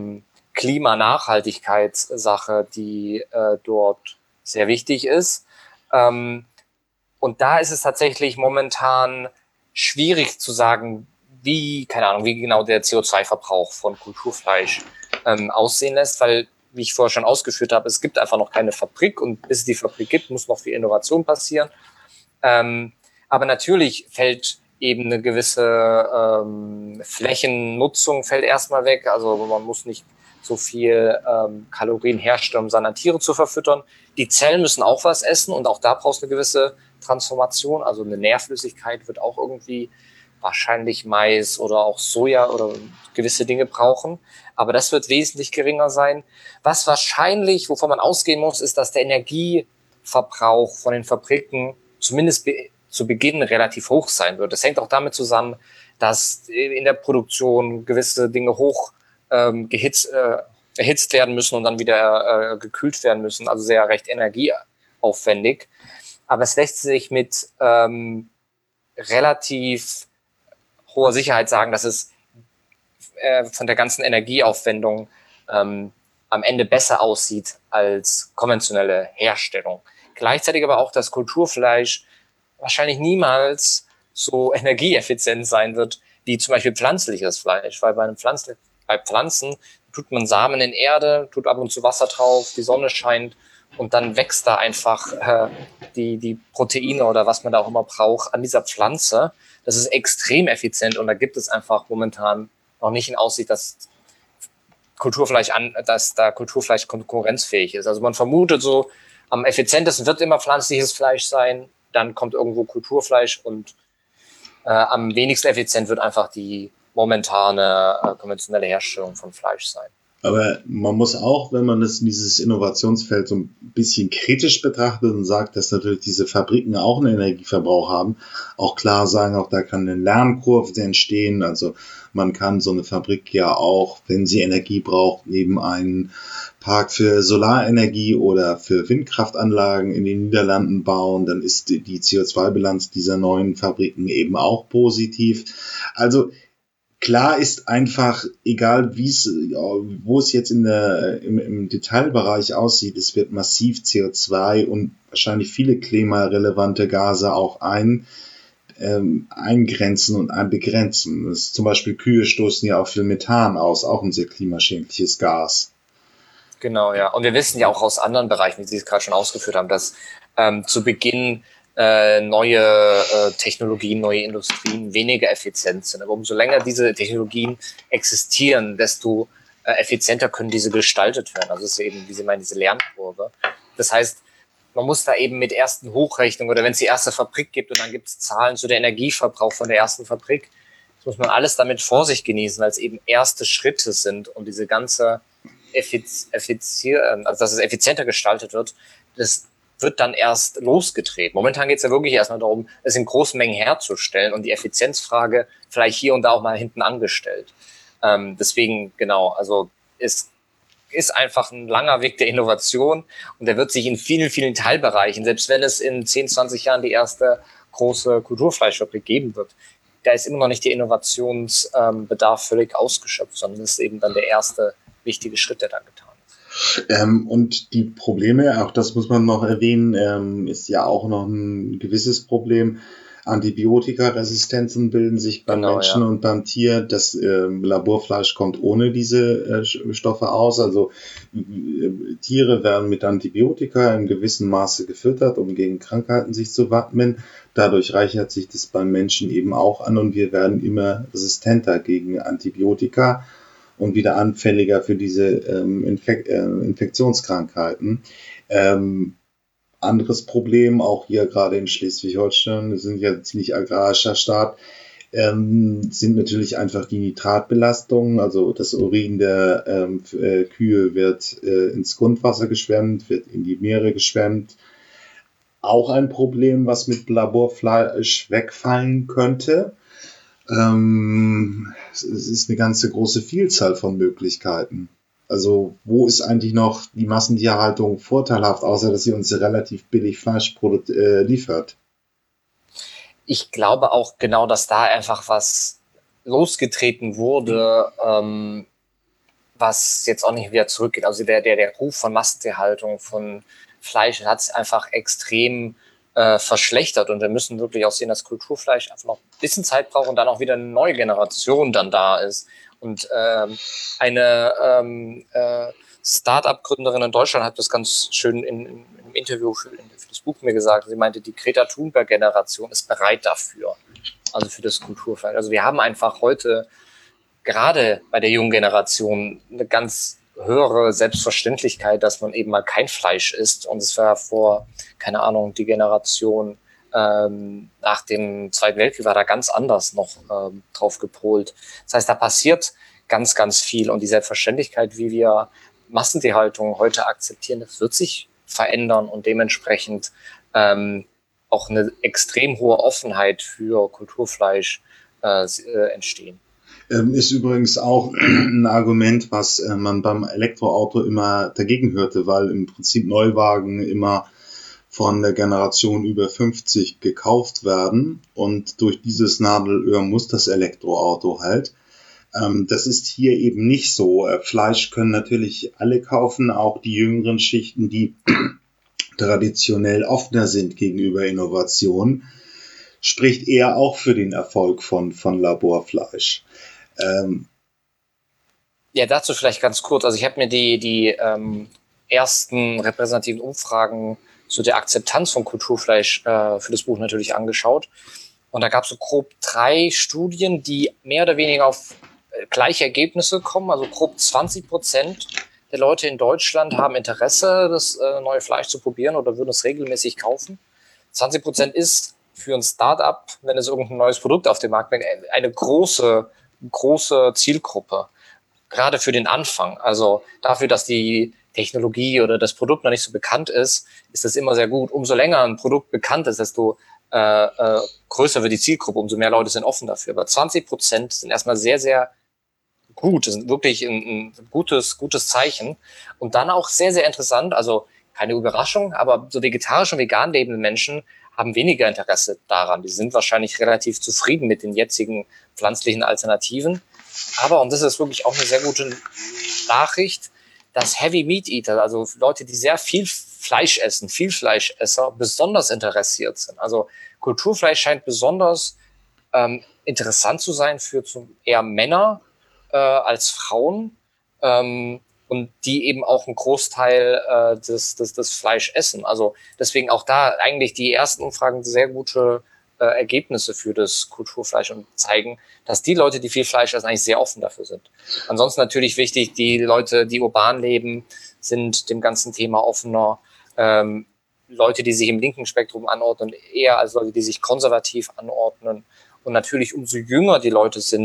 Klimanachhaltigkeitssache, die dort sehr wichtig ist. Und da ist es tatsächlich momentan schwierig zu sagen, wie genau der CO2-Verbrauch von Kulturfleisch aussehen lässt, weil, wie ich vorher schon ausgeführt habe, es gibt einfach noch keine Fabrik und bis es die Fabrik gibt, muss noch viel Innovation passieren. Aber natürlich fällt eben eine gewisse Flächennutzung fällt erstmal weg. Also man muss nicht so viel Kalorien herstellen, um seine Tiere zu verfüttern. Die Zellen müssen auch was essen und auch da brauchst du eine gewisse Transformation. Also eine Nährflüssigkeit wird auch irgendwie wahrscheinlich Mais oder auch Soja oder gewisse Dinge brauchen. Aber das wird wesentlich geringer sein. Was wahrscheinlich, wovon man ausgehen muss, ist, dass der Energieverbrauch von den Fabriken zumindest zu Beginn relativ hoch sein wird. Das hängt auch damit zusammen, dass in der Produktion gewisse Dinge erhitzt werden müssen und dann wieder gekühlt werden müssen. Also sehr recht energieaufwendig. Aber es lässt sich mit relativ hoher Sicherheit sagen, dass es von der ganzen Energieaufwendung am Ende besser aussieht als konventionelle Herstellung. Gleichzeitig aber auch, dass Kulturfleisch wahrscheinlich niemals so energieeffizient sein wird wie zum Beispiel pflanzliches Fleisch, weil bei Pflanzen tut man Samen in Erde, tut ab und zu Wasser drauf, die Sonne scheint und dann wächst da einfach die Proteine oder was man da auch immer braucht an dieser Pflanze. Das ist extrem effizient und da gibt es einfach momentan noch nicht in Aussicht, dass da Kulturfleisch konkurrenzfähig ist. Also man vermutet so, am effizientesten wird immer pflanzliches Fleisch sein, dann kommt irgendwo Kulturfleisch und am wenigsten effizient wird einfach die momentane konventionelle Herstellung von Fleisch sein. Aber man muss auch, wenn man dieses Innovationsfeld so ein bisschen kritisch betrachtet und sagt, dass natürlich diese Fabriken auch einen Energieverbrauch haben, auch klar sagen, auch da kann eine Lernkurve entstehen. Also man kann so eine Fabrik ja auch, wenn sie Energie braucht, neben einen Park für Solarenergie oder für Windkraftanlagen in den Niederlanden bauen. Dann ist die CO2-Bilanz dieser neuen Fabriken eben auch positiv. Also klar ist einfach, egal wo es jetzt im Detailbereich aussieht, es wird massiv CO2 und wahrscheinlich viele klimarelevante Gase auch eingrenzen und begrenzen. Zum Beispiel Kühe stoßen ja auch viel Methan aus, auch ein sehr klimaschädliches Gas. Genau, ja. Und wir wissen ja auch aus anderen Bereichen, wie Sie es gerade schon ausgeführt haben, dass zu Beginn neue Technologien, neue Industrien weniger effizient sind. Aber umso länger diese Technologien existieren, desto effizienter können diese gestaltet werden. Also es ist eben, wie Sie meinen, diese Lernkurve. Das heißt, man muss da eben mit ersten Hochrechnungen oder wenn es die erste Fabrik gibt und dann gibt es Zahlen zu der Energieverbrauch von der ersten Fabrik, das muss man alles damit Vorsicht genießen, weil es eben erste Schritte sind und diese ganze also dass es effizienter gestaltet wird, das wird dann erst losgedreht. Momentan geht es ja wirklich erstmal darum, es in großen Mengen herzustellen und die Effizienzfrage vielleicht hier und da auch mal hinten angestellt. Deswegen, genau, also es ist einfach ein langer Weg der Innovation und der wird sich in vielen, vielen Teilbereichen, selbst wenn es in 10, 20 Jahren die erste große Kulturfleischfabrik geben wird, da ist immer noch nicht der Innovationsbedarf völlig ausgeschöpft, sondern das ist eben dann der erste wichtige Schritt, der dann getan ist. Und die Probleme, auch das muss man noch erwähnen, ist ja auch noch ein gewisses Problem. Antibiotikaresistenzen bilden sich beim Menschen und beim Tier. Das Laborfleisch kommt ohne diese Stoffe aus. Also Tiere werden mit Antibiotika in gewissem Maße gefüttert, um gegen Krankheiten sich zu wappnen. Dadurch reichert sich das beim Menschen eben auch an und wir werden immer resistenter gegen Antibiotika und wieder anfälliger für diese Infektionskrankheiten. Anderes Problem, auch hier gerade in Schleswig-Holstein, wir sind ja ziemlich agrarischer Staat, sind natürlich einfach die Nitratbelastungen, also das Urin der Kühe wird ins Grundwasser geschwemmt, wird in die Meere geschwemmt. Auch ein Problem, was mit Laborfleisch wegfallen könnte. Es ist eine ganze große Vielzahl von Möglichkeiten. Also wo ist eigentlich noch die Massentierhaltung vorteilhaft, außer dass sie uns relativ billig Fleisch liefert? Ich glaube auch genau, dass da einfach was losgetreten wurde, was jetzt auch nicht wieder zurückgeht. Also der Ruf von Massentierhaltung, von Fleisch hat sich einfach extrem verschlechtert und wir müssen wirklich auch sehen, dass Kulturfleisch einfach noch ein bisschen Zeit braucht und dann auch wieder eine neue Generation dann da ist. Und eine Start-up-Gründerin in Deutschland hat das ganz schön in einem Interview für das Buch mir gesagt. Sie meinte, die Greta Thunberg-Generation ist bereit dafür, also für das Kulturfleisch. Also wir haben einfach heute gerade bei der jungen Generation eine ganz höhere Selbstverständlichkeit, dass man eben mal kein Fleisch isst. Und es war vor, keine Ahnung, die Generation nach dem Zweiten Weltkrieg war da ganz anders noch drauf gepolt. Das heißt, da passiert ganz, ganz viel. Und die Selbstverständlichkeit, wie wir Massentierhaltung heute akzeptieren, das wird sich verändern und dementsprechend auch eine extrem hohe Offenheit für Kulturfleisch entstehen. Ist übrigens auch ein Argument, was man beim Elektroauto immer dagegen hörte, weil im Prinzip Neuwagen immer von der Generation über 50 gekauft werden und durch dieses Nadelöhr muss das Elektroauto halt. Das ist hier eben nicht so. Fleisch können natürlich alle kaufen, auch die jüngeren Schichten, die traditionell offener sind gegenüber Innovationen, spricht eher auch für den Erfolg von Laborfleisch. Ja, dazu vielleicht ganz kurz. Also ich habe mir die ersten repräsentativen Umfragen zu der Akzeptanz von Kulturfleisch für das Buch natürlich angeschaut. Und da gab es so grob 3 Studien, die mehr oder weniger auf gleiche Ergebnisse kommen. Also grob 20% der Leute in Deutschland haben Interesse, das neue Fleisch zu probieren oder würden es regelmäßig kaufen. 20% ist für ein Start-up, wenn es irgendein neues Produkt auf den Markt bringt, eine große Zielgruppe. Gerade für den Anfang. Also dafür, dass die Technologie oder das Produkt noch nicht so bekannt ist, ist das immer sehr gut. Umso länger ein Produkt bekannt ist, desto größer wird die Zielgruppe, umso mehr Leute sind offen dafür. Aber 20% sind erstmal sehr, sehr gut. Das ist wirklich ein gutes Zeichen. Und dann auch sehr, sehr interessant, also keine Überraschung, aber so vegetarisch und vegan lebende Menschen haben weniger Interesse daran. Die sind wahrscheinlich relativ zufrieden mit den jetzigen pflanzlichen Alternativen. Aber, und das ist wirklich auch eine sehr gute Nachricht, dass Heavy Meat Eater, also Leute, die sehr viel Fleisch essen, viel Fleischesser, besonders interessiert sind. Also Kulturfleisch scheint besonders interessant zu sein für eher Männer als Frauen und die eben auch einen Großteil des Fleisch essen. Also deswegen auch da eigentlich die ersten Umfragen sehr gute Ergebnisse für das Kulturfleisch und zeigen, dass die Leute, die viel Fleisch essen, eigentlich sehr offen dafür sind. Ansonsten natürlich wichtig, die Leute, die urban leben, sind dem ganzen Thema offener. Leute, die sich im linken Spektrum anordnen, eher als Leute, die sich konservativ anordnen. Und natürlich umso jünger die Leute sind,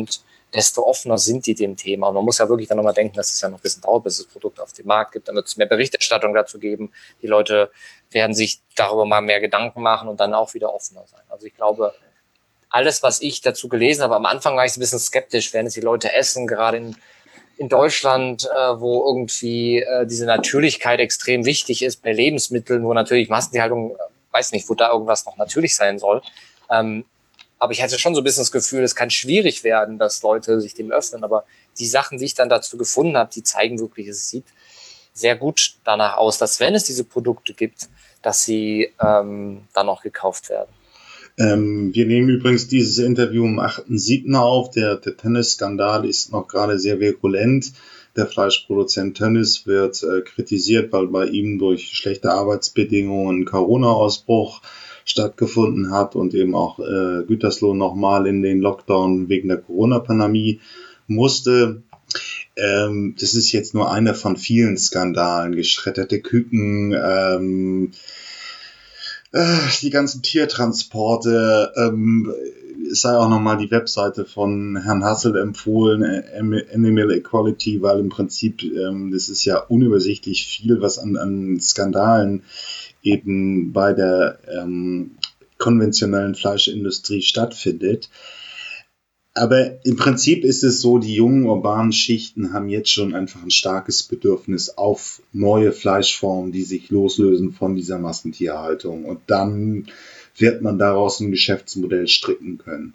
desto offener sind die dem Thema. Und man muss ja wirklich dann nochmal denken, dass es ja noch ein bisschen dauert, bis das Produkt auf den Markt gibt. Dann wird es mehr Berichterstattung dazu geben. Die Leute werden sich darüber mal mehr Gedanken machen und dann auch wieder offener sein. Also ich glaube, alles, was ich dazu gelesen habe, am Anfang war ich ein bisschen skeptisch, werden es die Leute essen, gerade in Deutschland, wo irgendwie diese Natürlichkeit extrem wichtig ist bei Lebensmitteln, wo natürlich Massentierhaltung, weiß nicht, wo da irgendwas noch natürlich sein soll. Aber ich hatte schon so ein bisschen das Gefühl, es kann schwierig werden, dass Leute sich dem öffnen. Aber die Sachen, die ich dann dazu gefunden habe, die zeigen wirklich, es sieht sehr gut danach aus, dass wenn es diese Produkte gibt, dass sie dann auch gekauft werden. Wir nehmen übrigens dieses Interview am 8.7. auf. Der Tönnies-Skandal ist noch gerade sehr virulent. Der Fleischproduzent Tönnies wird kritisiert, weil bei ihm durch schlechte Arbeitsbedingungen ein Corona-Ausbruch stattgefunden hat und eben auch Gütersloh nochmal in den Lockdown wegen der Corona-Pandemie musste. Das ist jetzt nur einer von vielen Skandalen. Geschredderte Küken, die ganzen Tiertransporte, es sei auch nochmal die Webseite von Herrn Hassel empfohlen, Animal Equality, weil im Prinzip, das ist ja unübersichtlich viel, was an Skandalen eben bei der konventionellen Fleischindustrie stattfindet. Aber im Prinzip ist es so, die jungen urbanen Schichten haben jetzt schon einfach ein starkes Bedürfnis auf neue Fleischformen, die sich loslösen von dieser Massentierhaltung. Und dann wird man daraus ein Geschäftsmodell stricken können.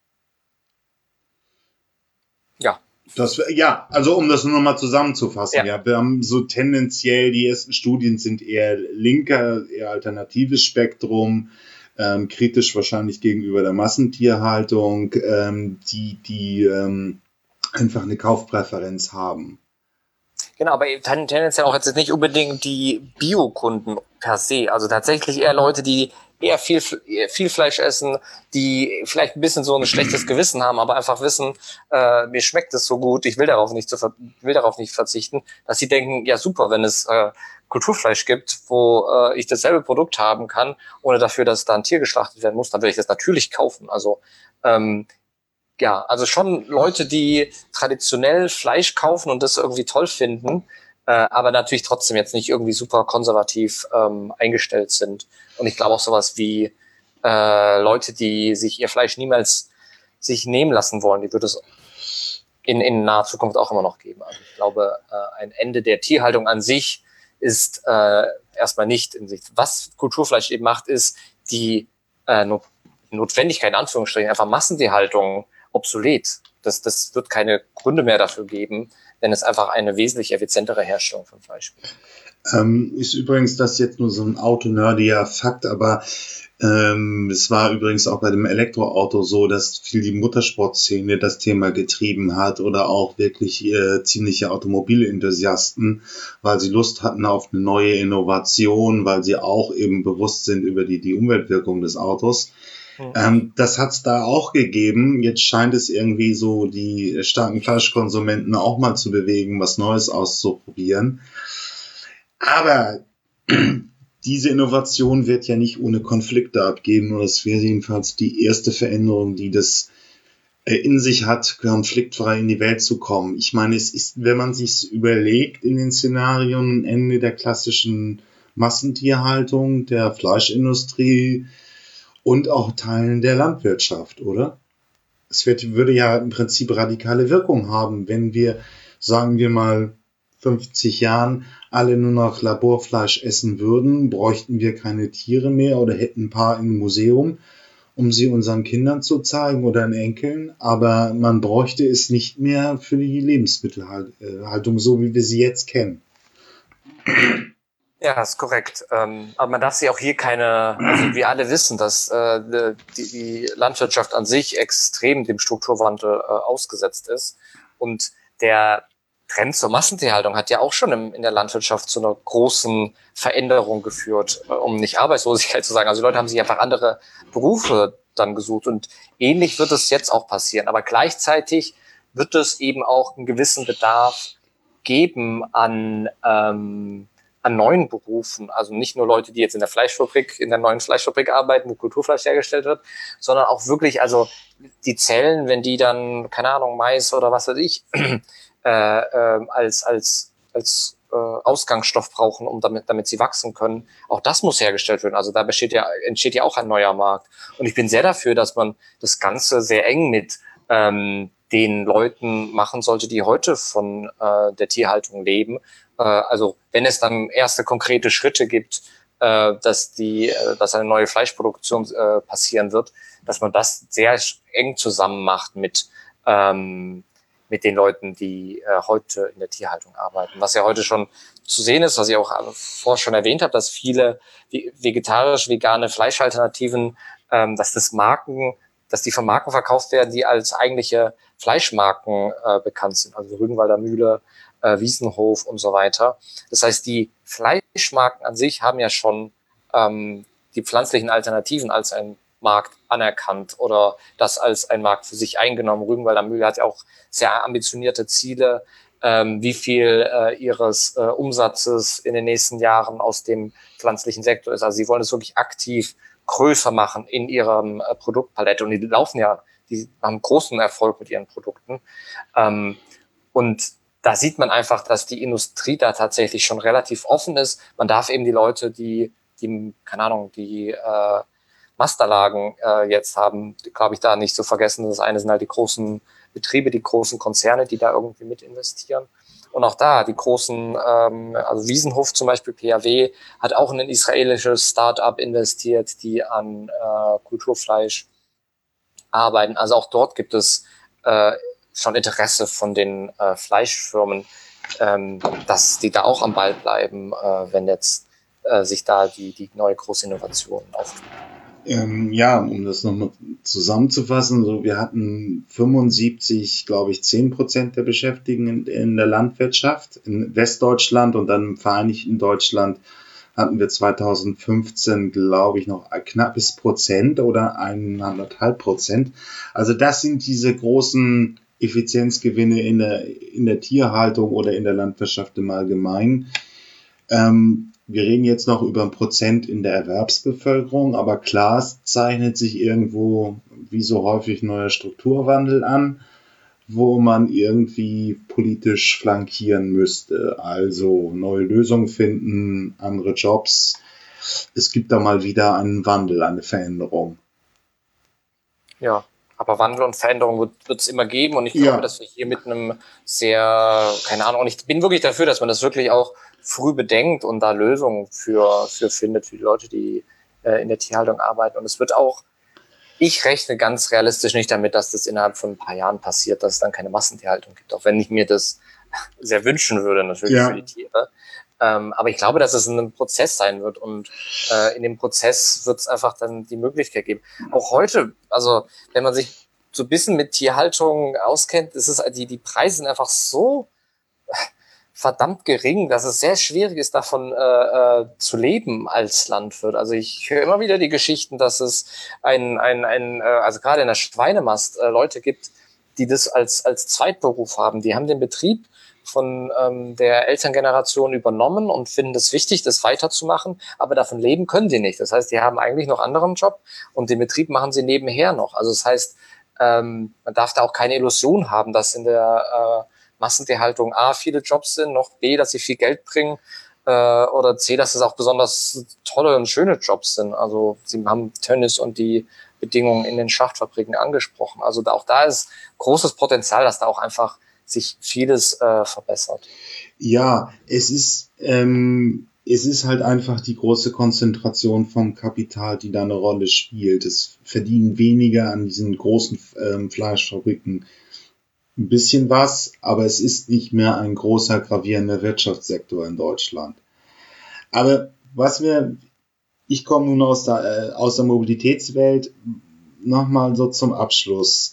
Ja. Also um das nur mal zusammenzufassen. Ja, wir haben so tendenziell, die ersten Studien sind eher linker, eher alternatives Spektrum. Kritisch wahrscheinlich gegenüber der Massentierhaltung, die einfach eine Kaufpräferenz haben. Genau, aber tendenziell auch jetzt nicht unbedingt die Biokunden per se. Also tatsächlich eher Leute, die eher viel Fleisch essen, die vielleicht ein bisschen so ein schlechtes Gewissen haben, aber einfach wissen, mir schmeckt es so gut, ich will darauf nicht verzichten, dass sie denken, ja super, wenn es Kulturfleisch gibt, wo ich dasselbe Produkt haben kann, ohne dafür, dass da ein Tier geschlachtet werden muss, dann will ich das natürlich kaufen. Also also schon Leute, die traditionell Fleisch kaufen und das irgendwie toll finden, aber natürlich trotzdem jetzt nicht irgendwie super konservativ eingestellt sind. Und ich glaube auch sowas wie Leute, die sich ihr Fleisch niemals sich nehmen lassen wollen, die wird es in naher Zukunft auch immer noch geben. Also ich glaube, ein Ende der Tierhaltung an sich ist erstmal nicht in Sicht. Was Kulturfleisch eben macht, ist die Notwendigkeit, in Anführungsstrichen, einfach Massentierhaltung obsolet. Das wird keine Gründe mehr dafür geben, wenn es einfach eine wesentlich effizientere Herstellung von Fleisch gibt. Ist übrigens das jetzt nur so ein autonerdiger Fakt, aber es war übrigens auch bei dem Elektroauto so, dass viel die Motorsportszene das Thema getrieben hat oder auch wirklich ziemliche Automobilenthusiasten, weil sie Lust hatten auf eine neue Innovation, weil sie auch eben bewusst sind über die Umweltwirkung des Autos. Das hat's da auch gegeben. Jetzt scheint es irgendwie so die starken Fleischkonsumenten auch mal zu bewegen, was Neues auszuprobieren. Aber diese Innovation wird ja nicht ohne Konflikte abgeben. Und das wäre jedenfalls die erste Veränderung, die das in sich hat, konfliktfrei in die Welt zu kommen. Ich meine, es ist, wenn man sich überlegt in den Szenarien, ein Ende der klassischen Massentierhaltung, der Fleischindustrie und auch Teilen der Landwirtschaft, oder? Es würde ja im Prinzip radikale Wirkung haben, wenn wir, sagen wir mal, 50 Jahren alle nur noch Laborfleisch essen würden, bräuchten wir keine Tiere mehr oder hätten ein paar im Museum, um sie unseren Kindern zu zeigen oder den Enkeln, aber man bräuchte es nicht mehr für die Lebensmittelhaltung, so wie wir sie jetzt kennen. Ja, ist korrekt. Aber man darf sich auch hier also wir alle wissen, dass die Landwirtschaft an sich extrem dem Strukturwandel ausgesetzt ist. Und der Trend zur Massentierhaltung hat ja auch schon in der Landwirtschaft zu einer großen Veränderung geführt, um nicht Arbeitslosigkeit zu sagen. Also die Leute haben sich einfach andere Berufe dann gesucht. Und ähnlich wird es jetzt auch passieren. Aber gleichzeitig wird es eben auch einen gewissen Bedarf geben an an neuen Berufen, also nicht nur Leute, die jetzt in der neuen Fleischfabrik arbeiten, wo Kulturfleisch hergestellt wird, sondern auch wirklich, also die Zellen, wenn die dann, keine Ahnung, Mais oder was weiß ich, als Ausgangsstoff brauchen, damit sie wachsen können. Auch das muss hergestellt werden. Also da entsteht ja auch ein neuer Markt. Und ich bin sehr dafür, dass man das Ganze sehr eng mit den Leuten machen sollte, die heute von der Tierhaltung leben. Also wenn es dann erste konkrete Schritte gibt, dass eine neue Fleischproduktion passieren wird, dass man das sehr eng zusammen macht mit den Leuten, die heute in der Tierhaltung arbeiten. Was ja heute schon zu sehen ist, was ich auch vorher schon erwähnt habe, dass viele vegetarisch-vegane Fleischalternativen, dass die von Marken verkauft werden, die als eigentliche Fleischmarken bekannt sind. Also Rügenwalder Mühle, Wiesenhof und so weiter. Das heißt, die Fleischmarken an sich haben ja schon die pflanzlichen Alternativen als ein Markt anerkannt oder das als ein Markt für sich eingenommen. Rügenwalder Mühle hat ja auch sehr ambitionierte Ziele, wie viel ihres Umsatzes in den nächsten Jahren aus dem pflanzlichen Sektor ist. Also sie wollen es wirklich aktiv größer machen in ihrem Produktpalette und die haben großen Erfolg mit ihren Produkten. Und da sieht man einfach, dass die Industrie da tatsächlich schon relativ offen ist. Man darf eben die Leute, die keine Ahnung, die Masterlagen jetzt haben, glaube ich, da nicht so vergessen. Das eine sind halt die großen Betriebe, die großen Konzerne, die da irgendwie mit investieren. Und auch da, die großen, also Wiesenhof zum Beispiel, PAW, hat auch in ein israelisches Start-up investiert, die an Kulturfleisch arbeiten. Also auch dort gibt es schon Interesse von den Fleischfirmen, dass die da auch am Ball bleiben, wenn jetzt sich da die neue große Innovation auftut. Ja, um das nochmal zusammenzufassen, so wir hatten 75, glaube ich, 10% der Beschäftigten in der Landwirtschaft in Westdeutschland und dann im Vereinigten Deutschland hatten wir 2015, glaube ich, noch ein knappes Prozent oder 1,5%. Also das sind diese großen Effizienzgewinne in der Tierhaltung oder in der Landwirtschaft im Allgemeinen. Wir reden jetzt noch über 1% in der Erwerbsbevölkerung, aber klar, es zeichnet sich irgendwo, wie so häufig, neuer Strukturwandel an, wo man irgendwie politisch flankieren müsste. Also neue Lösungen finden, andere Jobs. Es gibt da mal wieder einen Wandel, eine Veränderung. Ja, aber Wandel und Veränderung wird es immer geben und ich glaube, dass wir hier mit einem sehr, keine Ahnung, und ich bin wirklich dafür, dass man das wirklich auch früh bedenkt und da Lösungen für findet, für die Leute, die in der Tierhaltung arbeiten. Und es wird auch, ich rechne ganz realistisch nicht damit, dass das innerhalb von ein paar Jahren passiert, dass es dann keine Massentierhaltung gibt, auch wenn ich mir das sehr wünschen würde, natürlich für die Tiere. Aber ich glaube, dass es ein Prozess sein wird und in dem Prozess wird es einfach dann die Möglichkeit geben. Auch heute, also wenn man sich so ein bisschen mit Tierhaltung auskennt, ist es die Preise sind einfach so verdammt gering, dass es sehr schwierig ist, davon zu leben als Landwirt. Also ich höre immer wieder die Geschichten, dass es also gerade in der Schweinemast Leute gibt, die das als Zweitberuf haben. Die haben den Betrieb von der Elterngeneration übernommen und finden es wichtig, das weiterzumachen, aber davon leben können sie nicht. Das heißt, die haben eigentlich noch einen anderen Job und den Betrieb machen sie nebenher noch. Also das heißt, man darf da auch keine Illusion haben, dass in der Massentierhaltung A, viele Jobs sind, noch B, dass sie viel Geld bringen oder C, dass es auch besonders tolle und schöne Jobs sind. Also sie haben Tönnies und die Bedingungen in den Schlachtfabriken angesprochen. Also auch da ist großes Potenzial, dass da auch einfach sich vieles verbessert. Ja, es ist halt einfach die große Konzentration vom Kapital, die da eine Rolle spielt. Es verdienen weniger an diesen großen Fleischfabriken ein bisschen was, aber es ist nicht mehr ein großer, gravierender Wirtschaftssektor in Deutschland. Aber ich komme nun aus der Mobilitätswelt, nochmal so zum Abschluss.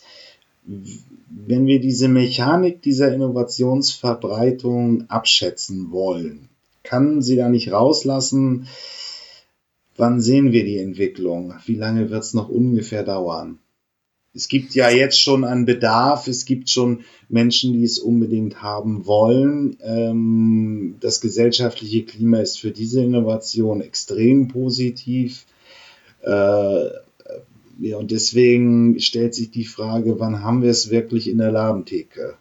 Wenn wir diese Mechanik dieser Innovationsverbreitung abschätzen wollen, kann sie da nicht rauslassen, wann sehen wir die Entwicklung? Wie lange wird es noch ungefähr dauern? Es gibt ja jetzt schon einen Bedarf, es gibt schon Menschen, die es unbedingt haben wollen. Das gesellschaftliche Klima ist für diese Innovation extrem positiv. Ja, und deswegen stellt sich die Frage, wann haben wir es wirklich in der Ladentheke?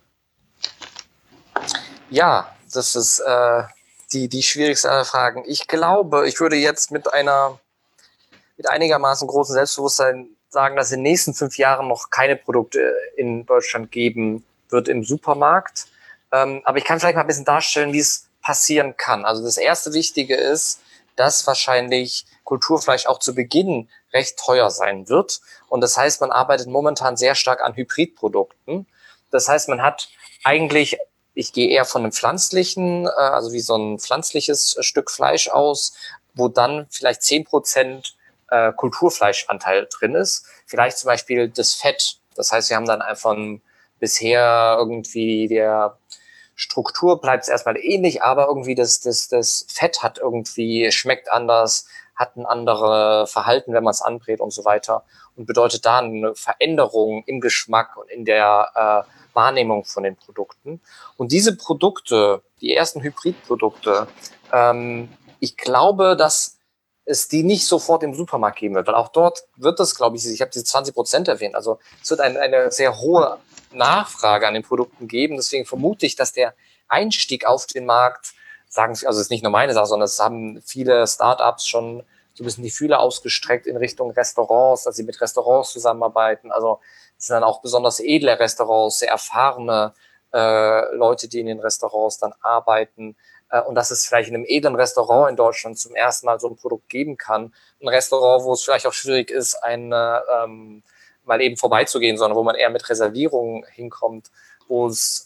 Ja, das ist die schwierigste aller Fragen. Ich glaube, ich würde jetzt mit einigermaßen großem Selbstbewusstsein sagen, dass in den nächsten 5 Jahren noch keine Produkte in Deutschland geben wird im Supermarkt. Aber ich kann vielleicht mal ein bisschen darstellen, wie es passieren kann. Also das erste Wichtige ist, dass wahrscheinlich Kulturfleisch auch zu Beginn recht teuer sein wird. Und das heißt, man arbeitet momentan sehr stark an Hybridprodukten. Das heißt, man hat eigentlich, ich gehe eher von einem pflanzlichen, also wie so ein pflanzliches Stück Fleisch aus, wo dann vielleicht 10% Kulturfleischanteil drin ist. Vielleicht zum Beispiel das Fett. Das heißt, wir haben dann einfach bisher irgendwie der Struktur bleibt es erstmal ähnlich, aber irgendwie das Fett hat irgendwie, schmeckt anders, hat ein anderes Verhalten, wenn man es anbrät und so weiter und bedeutet da eine Veränderung im Geschmack und in der Wahrnehmung von den Produkten. Und diese Produkte, die ersten Hybridprodukte, ich glaube, dass es die nicht sofort im Supermarkt geben wird, weil auch dort wird es, glaube ich habe diese 20% erwähnt, also es wird eine sehr hohe Nachfrage an den Produkten geben, deswegen vermute ich, dass der Einstieg auf den Markt, sagen Sie, also es ist nicht nur meine Sache, sondern es haben viele Startups schon so ein bisschen die Fühler ausgestreckt in Richtung Restaurants, dass sie mit Restaurants zusammenarbeiten, also es sind dann auch besonders edle Restaurants, sehr erfahrene Leute, die in den Restaurants dann arbeiten, und dass es vielleicht in einem edlen Restaurant in Deutschland zum ersten Mal so ein Produkt geben kann. Ein Restaurant, wo es vielleicht auch schwierig ist, mal eben vorbeizugehen, sondern wo man eher mit Reservierungen hinkommt, wo es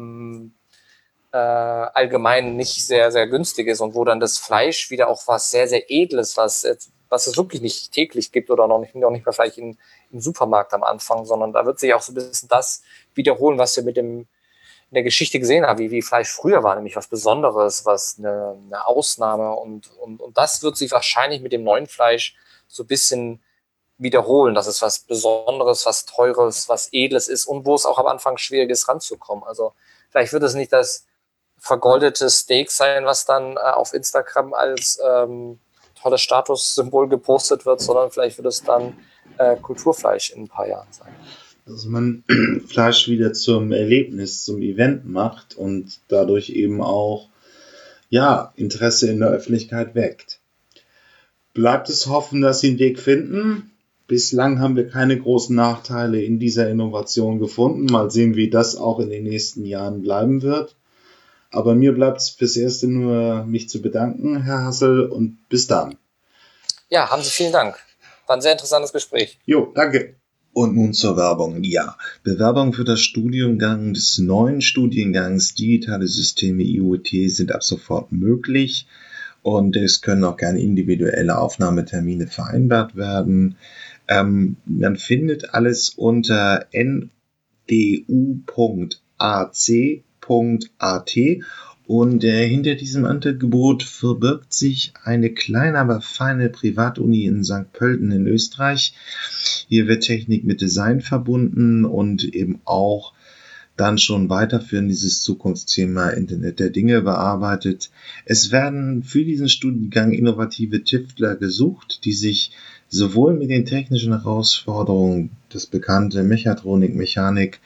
allgemein nicht sehr, sehr günstig ist und wo dann das Fleisch wieder auch was sehr, sehr Edles, was es wirklich nicht täglich gibt oder noch nicht mehr vielleicht im Supermarkt am Anfang, sondern da wird sich auch so ein bisschen das wiederholen, was wir in der Geschichte gesehen haben, wie Fleisch früher war, nämlich was Besonderes, was eine Ausnahme und das wird sich wahrscheinlich mit dem neuen Fleisch so ein bisschen wiederholen, dass es was Besonderes, was Teures, was Edles ist und wo es auch am Anfang schwierig ist, ranzukommen. Also vielleicht wird es nicht das vergoldete Steak sein, was dann auf Instagram als tolles Statussymbol gepostet wird, sondern vielleicht wird es dann Kulturfleisch in ein paar Jahren sein. Dass man Fleisch wieder zum Erlebnis, zum Event macht und dadurch eben auch Interesse in der Öffentlichkeit weckt. Bleibt es hoffen, dass sie einen Weg finden. Bislang haben wir keine großen Nachteile in dieser Innovation gefunden. Mal sehen, wie das auch in den nächsten Jahren bleiben wird. Aber mir bleibt es fürs Erste nur, mich zu bedanken, Herr Hassel, und bis dann. Ja, haben Sie vielen Dank. War ein sehr interessantes Gespräch. Jo, danke. Und nun zur Werbung. Ja, Bewerbungen für das Studiengang des neuen Studiengangs Digitale Systeme IoT sind ab sofort möglich und es können auch gerne individuelle Aufnahmetermine vereinbart werden. Man findet alles unter ndu.ac.at und hinter diesem Angebot verbirgt sich eine kleine, aber feine Privatuni in St. Pölten in Österreich. Hier wird Technik mit Design verbunden und eben auch dann schon weiterführend dieses Zukunftsthema Internet der Dinge bearbeitet. Es werden für diesen Studiengang innovative Tüftler gesucht, die sich sowohl mit den technischen Herausforderungen, das bekannte Mechatronik, Mechanik,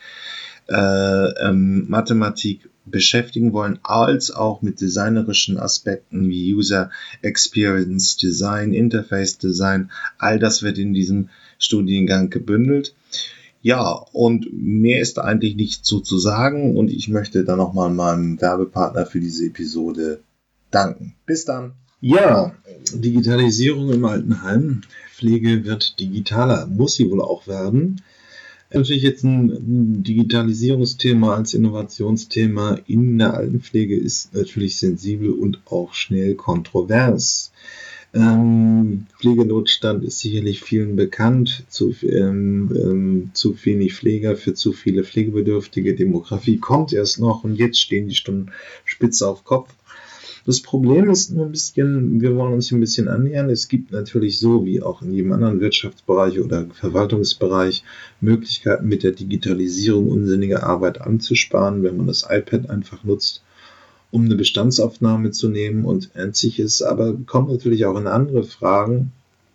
Mathematik beschäftigen wollen, als auch mit designerischen Aspekten wie User Experience Design, Interface Design. All das wird in diesem Studiengang gebündelt. Ja, und mehr ist eigentlich nicht so zu sagen und ich möchte dann nochmal meinem Werbepartner für diese Episode danken. Bis dann. Ja, Digitalisierung im Altenheim. Pflege wird digitaler, muss sie wohl auch werden. Natürlich jetzt ein Digitalisierungsthema als Innovationsthema in der Altenpflege ist natürlich sensibel und auch schnell kontrovers. Pflegenotstand ist sicherlich vielen bekannt, zu wenig Pfleger für zu viele Pflegebedürftige, Demografie kommt erst noch und jetzt stehen die Stunden spitz auf Kopf. Das Problem ist nur ein bisschen, wir wollen uns ein bisschen annähern. Es gibt natürlich so wie auch in jedem anderen Wirtschaftsbereich oder Verwaltungsbereich Möglichkeiten, mit der Digitalisierung unsinnige Arbeit anzusparen, wenn man das iPad einfach nutzt, um eine Bestandsaufnahme zu nehmen und Ähnliches. Aber kommt natürlich auch in andere Fragen,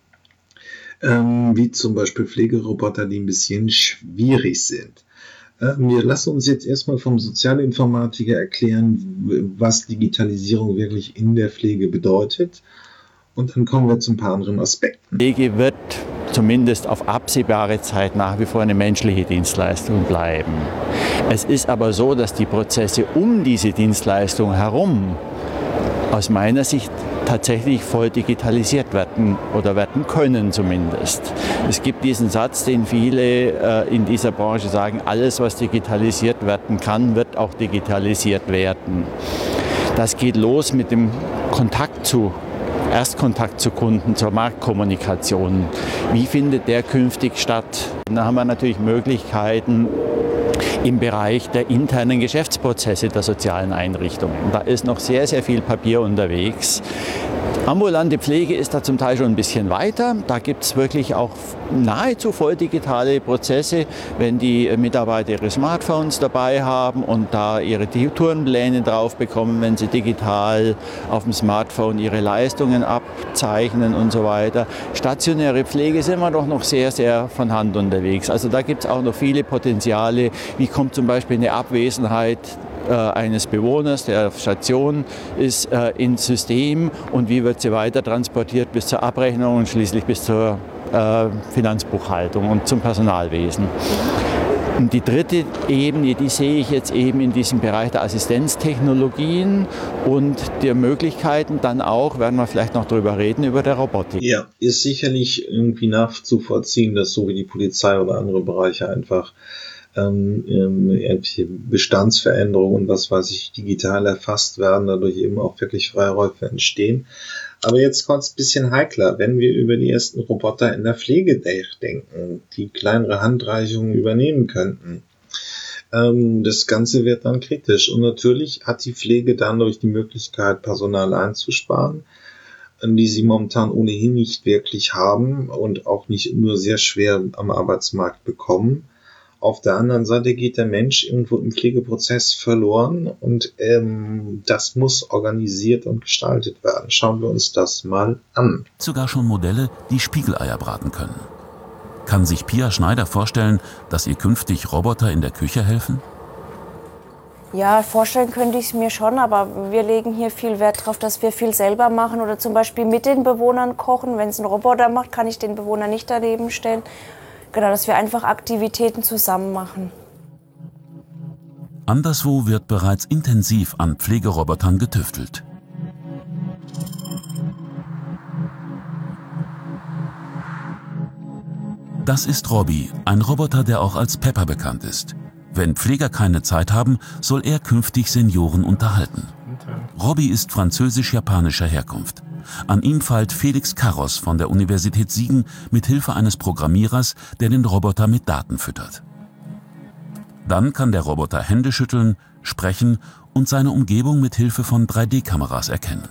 wie zum Beispiel Pflegeroboter, die ein bisschen schwierig sind. Wir lassen uns jetzt erstmal vom Sozialinformatiker erklären, was Digitalisierung wirklich in der Pflege bedeutet. Und dann kommen wir zu ein paar anderen Aspekten. Pflege wird zumindest auf absehbare Zeit nach wie vor eine menschliche Dienstleistung bleiben. Es ist aber so, dass die Prozesse um diese Dienstleistung herum aus meiner Sicht tatsächlich voll digitalisiert werden oder werden können zumindest. Es gibt diesen Satz, den viele in dieser Branche sagen, alles was digitalisiert werden kann, wird auch digitalisiert werden. Das geht los mit dem Erstkontakt zu Kunden, zur Marktkommunikation. Wie findet der künftig statt? Da haben wir natürlich Möglichkeiten im Bereich der internen Geschäftsprozesse der sozialen Einrichtungen. Da ist noch sehr, sehr viel Papier unterwegs. Ambulante Pflege ist da zum Teil schon ein bisschen weiter. Da gibt es wirklich auch nahezu voll digitale Prozesse, wenn die Mitarbeiter ihre Smartphones dabei haben und da ihre Tourenpläne drauf bekommen, wenn sie digital auf dem Smartphone ihre Leistungen abzeichnen und so weiter. Stationäre Pflege sind wir doch noch sehr, sehr von Hand unterwegs. Also da gibt es auch noch viele Potenziale. Wie kommt zum Beispiel eine Abwesenheit eines Bewohners, der auf Station ist, ins System und wie wird sie weiter transportiert bis zur Abrechnung und schließlich bis zur Finanzbuchhaltung und zum Personalwesen. Und die dritte Ebene, die sehe ich jetzt eben in diesem Bereich der Assistenztechnologien und der Möglichkeiten dann auch, werden wir vielleicht noch drüber reden, über der Robotik. Ja, ist sicherlich irgendwie nachzuvollziehen, dass so wie die Polizei oder andere Bereiche einfach Bestandsveränderungen und was weiß ich, digital erfasst werden, dadurch eben auch wirklich Freiräume entstehen. Aber jetzt kommt es ein bisschen heikler, wenn wir über die ersten Roboter in der Pflege denken, die kleinere Handreichungen übernehmen könnten. Das Ganze wird dann kritisch und natürlich hat die Pflege dadurch die Möglichkeit, Personal einzusparen, die sie momentan ohnehin nicht wirklich haben und auch nicht nur sehr schwer am Arbeitsmarkt bekommen. Auf der anderen Seite geht der Mensch irgendwo im Pflegeprozess verloren und das muss organisiert und gestaltet werden. Schauen wir uns das mal an. Sogar schon Modelle, die Spiegeleier braten können. Kann sich Pia Schneider vorstellen, dass ihr künftig Roboter in der Küche helfen? Ja, vorstellen könnte ich es mir schon, aber wir legen hier viel Wert darauf, dass wir viel selber machen oder zum Beispiel mit den Bewohnern kochen. Wenn es ein Roboter macht, kann ich den Bewohner nicht daneben stellen. Genau, dass wir einfach Aktivitäten zusammen machen. Anderswo wird bereits intensiv an Pflegerobotern getüftelt. Das ist Robby, ein Roboter, der auch als Pepper bekannt ist. Wenn Pfleger keine Zeit haben, soll er künftig Senioren unterhalten. Robby ist französisch-japanischer Herkunft. An ihm feilt Felix Karros von der Universität Siegen mit Hilfe eines Programmierers, der den Roboter mit Daten füttert. Dann kann der Roboter Hände schütteln, sprechen und seine Umgebung mit Hilfe von 3D-Kameras erkennen.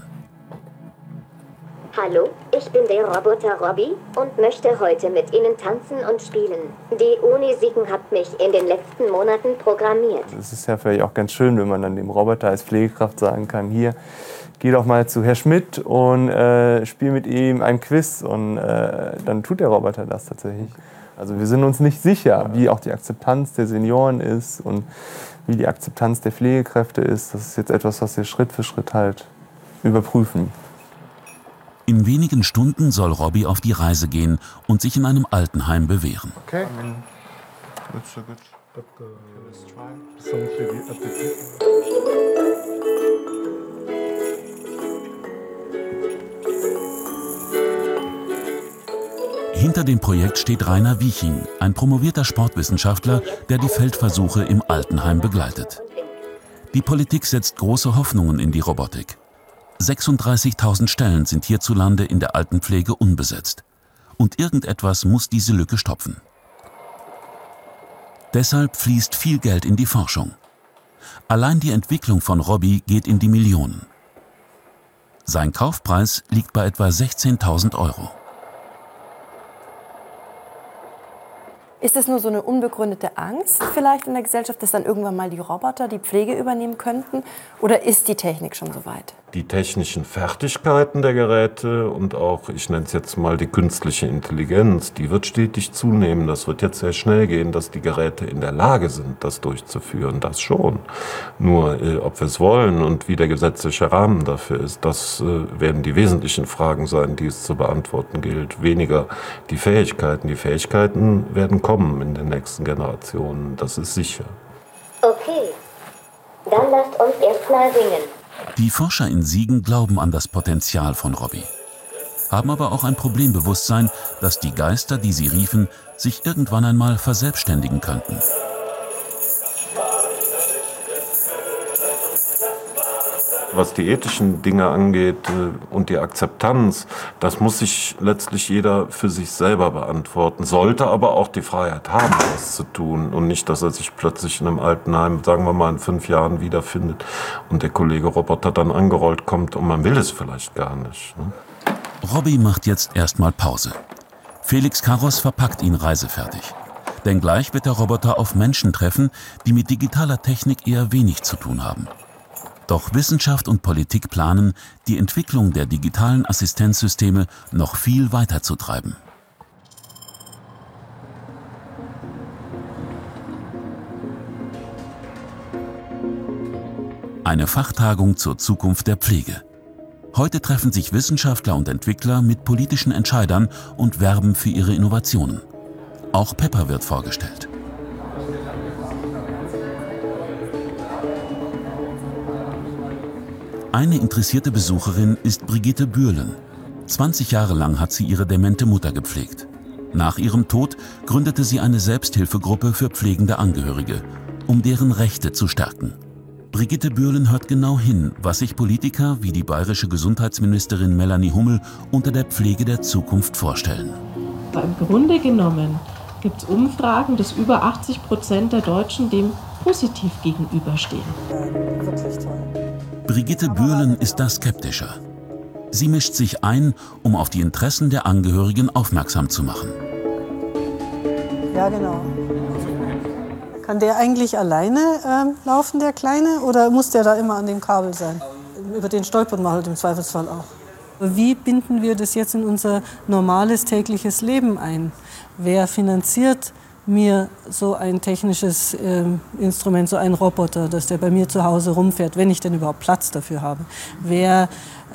Hallo, ich bin der Roboter Robby und möchte heute mit Ihnen tanzen und spielen. Die Uni Siegen hat mich in den letzten Monaten programmiert. Es ist ja vielleicht auch ganz schön, wenn man dann dem Roboter als Pflegekraft sagen kann, hier, geh doch mal zu Herr Schmidt und spiel mit ihm ein Quiz und dann tut der Roboter das tatsächlich. Also wir sind uns nicht sicher, wie auch die Akzeptanz der Senioren ist und wie die Akzeptanz der Pflegekräfte ist. Das ist jetzt etwas, was wir Schritt für Schritt halt überprüfen. In wenigen Stunden soll Robby auf die Reise gehen und sich in einem Altenheim bewähren. Okay. Hinter dem Projekt steht Rainer Wieching, ein promovierter Sportwissenschaftler, der die Feldversuche im Altenheim begleitet. Die Politik setzt große Hoffnungen in die Robotik. 36.000 Stellen sind hierzulande in der Altenpflege unbesetzt. Und irgendetwas muss diese Lücke stopfen. Deshalb fließt viel Geld in die Forschung. Allein die Entwicklung von Robby geht in die Millionen. Sein Kaufpreis liegt bei etwa 16.000 €. Ist das nur so eine unbegründete Angst vielleicht in der Gesellschaft, dass dann irgendwann mal die Roboter die Pflege übernehmen könnten? Oder ist die Technik schon so weit? Die technischen Fertigkeiten der Geräte und auch, ich nenne es jetzt mal die künstliche Intelligenz, die wird stetig zunehmen. Das wird jetzt sehr schnell gehen, dass die Geräte in der Lage sind, das durchzuführen. Das schon. Nur, ob wir es wollen und wie der gesetzliche Rahmen dafür ist, das werden die wesentlichen Fragen sein, die es zu beantworten gilt. Weniger die Fähigkeiten. Die Fähigkeiten werden kommen in den nächsten Generationen. Das ist sicher. Okay, dann lasst uns erstmal singen. Die Forscher in Siegen glauben an das Potenzial von Robbie, haben aber auch ein Problembewusstsein, dass die Geister, die sie riefen, sich irgendwann einmal verselbstständigen könnten. Was die ethischen Dinge angeht und die Akzeptanz, das muss sich letztlich jeder für sich selber beantworten, sollte aber auch die Freiheit haben, das zu tun und nicht, dass er sich plötzlich in einem Altenheim, sagen wir mal in 5 Jahren wiederfindet und der Kollege Roboter dann angerollt kommt und man will es vielleicht gar nicht. Ne? Robbie macht jetzt erstmal Pause. Felix Karros verpackt ihn reisefertig. Denn gleich wird der Roboter auf Menschen treffen, die mit digitaler Technik eher wenig zu tun haben. Doch Wissenschaft und Politik planen, die Entwicklung der digitalen Assistenzsysteme noch viel weiter zu treiben. Eine Fachtagung zur Zukunft der Pflege. Heute treffen sich Wissenschaftler und Entwickler mit politischen Entscheidern und werben für ihre Innovationen. Auch Pepper wird vorgestellt. Eine interessierte Besucherin ist Brigitte Bürlen. 20 Jahre lang hat sie ihre demente Mutter gepflegt. Nach ihrem Tod gründete sie eine Selbsthilfegruppe für pflegende Angehörige, um deren Rechte zu stärken. Brigitte Bürlen hört genau hin, was sich Politiker wie die bayerische Gesundheitsministerin Melanie Hummel unter der Pflege der Zukunft vorstellen. Im Grunde genommen gibt es Umfragen, dass über 80% der Deutschen dem positiv gegenüberstehen. Wirklich toll. Brigitte Bürlen ist da skeptischer. Sie mischt sich ein, um auf die Interessen der Angehörigen aufmerksam zu machen. Ja, genau. Kann der eigentlich alleine laufen, der Kleine, oder muss der da immer an dem Kabel sein? Über den stolpert man halt im Zweifelsfall auch. Wie binden wir das jetzt in unser normales tägliches Leben ein? Wer finanziert mir so ein technisches Instrument, so ein Roboter, dass der bei mir zu Hause rumfährt, wenn ich denn überhaupt Platz dafür habe? Woher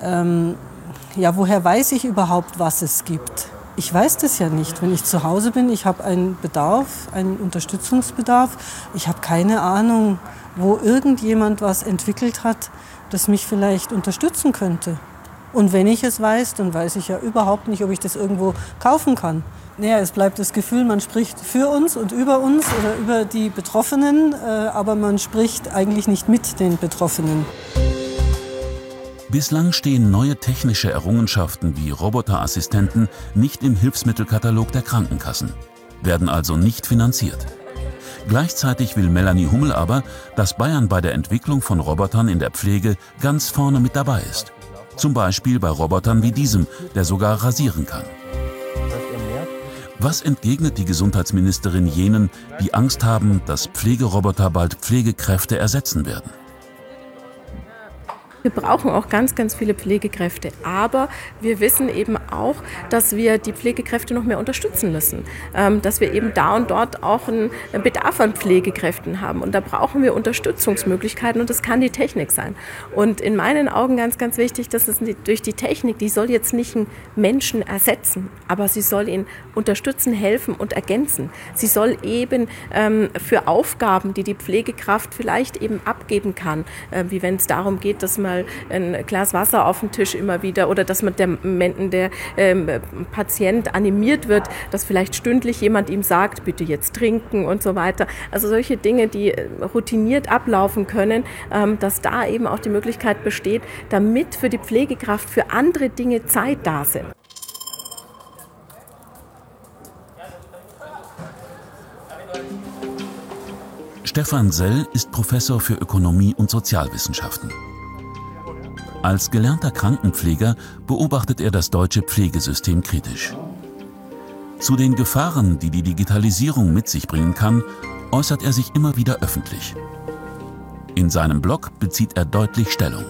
weiß ich überhaupt, was es gibt? Ich weiß das ja nicht. Wenn ich zu Hause bin, ich habe einen Bedarf, einen Unterstützungsbedarf. Ich habe keine Ahnung, wo irgendjemand was entwickelt hat, das mich vielleicht unterstützen könnte. Und wenn ich es weiß, dann weiß ich ja überhaupt nicht, ob ich das irgendwo kaufen kann. Naja, es bleibt das Gefühl, man spricht für uns und über uns oder über die Betroffenen, aber man spricht eigentlich nicht mit den Betroffenen. Bislang stehen neue technische Errungenschaften wie Roboterassistenten nicht im Hilfsmittelkatalog der Krankenkassen, werden also nicht finanziert. Gleichzeitig will Melanie Hummel aber, dass Bayern bei der Entwicklung von Robotern in der Pflege ganz vorne mit dabei ist. Zum Beispiel bei Robotern wie diesem, der sogar rasieren kann. Was entgegnet die Gesundheitsministerin jenen, die Angst haben, dass Pflegeroboter bald Pflegekräfte ersetzen werden? Wir brauchen auch ganz, ganz viele Pflegekräfte. Aber wir wissen eben auch, dass wir die Pflegekräfte noch mehr unterstützen müssen. Dass wir eben da und dort auch einen Bedarf an Pflegekräften haben. Und da brauchen wir Unterstützungsmöglichkeiten und das kann die Technik sein. Und in meinen Augen ganz, ganz wichtig, dass es durch die Technik, die soll jetzt nicht einen Menschen ersetzen, aber sie soll ihn unterstützen, helfen und ergänzen. Sie soll eben für Aufgaben, die die Pflegekraft vielleicht eben abgeben kann, wie wenn es darum geht, dass man ein Glas Wasser auf den Tisch immer wieder oder dass man der Patient animiert wird, dass vielleicht stündlich jemand ihm sagt, bitte jetzt trinken und so weiter. Also solche Dinge, die routiniert ablaufen können, dass da eben auch die Möglichkeit besteht, damit für die Pflegekraft für andere Dinge Zeit da sind. Stefan Sell ist Professor für Ökonomie und Sozialwissenschaften. Als gelernter Krankenpfleger beobachtet er das deutsche Pflegesystem kritisch. Zu den Gefahren, die die Digitalisierung mit sich bringen kann, äußert er sich immer wieder öffentlich. In seinem Blog bezieht er deutlich Stellung.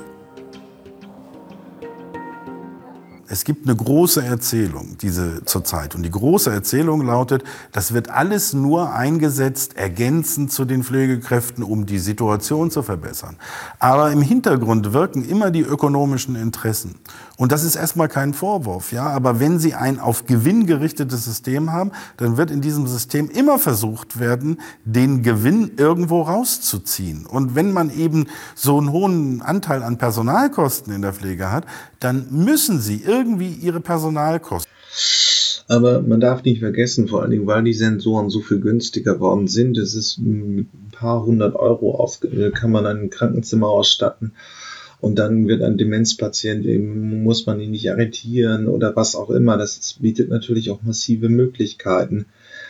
Es gibt eine große Erzählung, diese zurzeit. Und die große Erzählung lautet, das wird alles nur eingesetzt, ergänzend zu den Pflegekräften, um die Situation zu verbessern. Aber im Hintergrund wirken immer die ökonomischen Interessen. Und das ist erstmal kein Vorwurf, ja. Aber wenn Sie ein auf Gewinn gerichtetes System haben, dann wird in diesem System immer versucht werden, den Gewinn irgendwo rauszuziehen. Und wenn man eben so einen hohen Anteil an Personalkosten in der Pflege hat, dann müssen Sie irgendwie Ihre Personalkosten. Aber man darf nicht vergessen, vor allen Dingen, weil die Sensoren so viel günstiger worden sind, es ist mit ein paar hundert Euro kann man ein Krankenzimmer ausstatten und dann wird ein Demenzpatient, muss man ihn nicht arretieren oder was auch immer. Das bietet natürlich auch massive Möglichkeiten.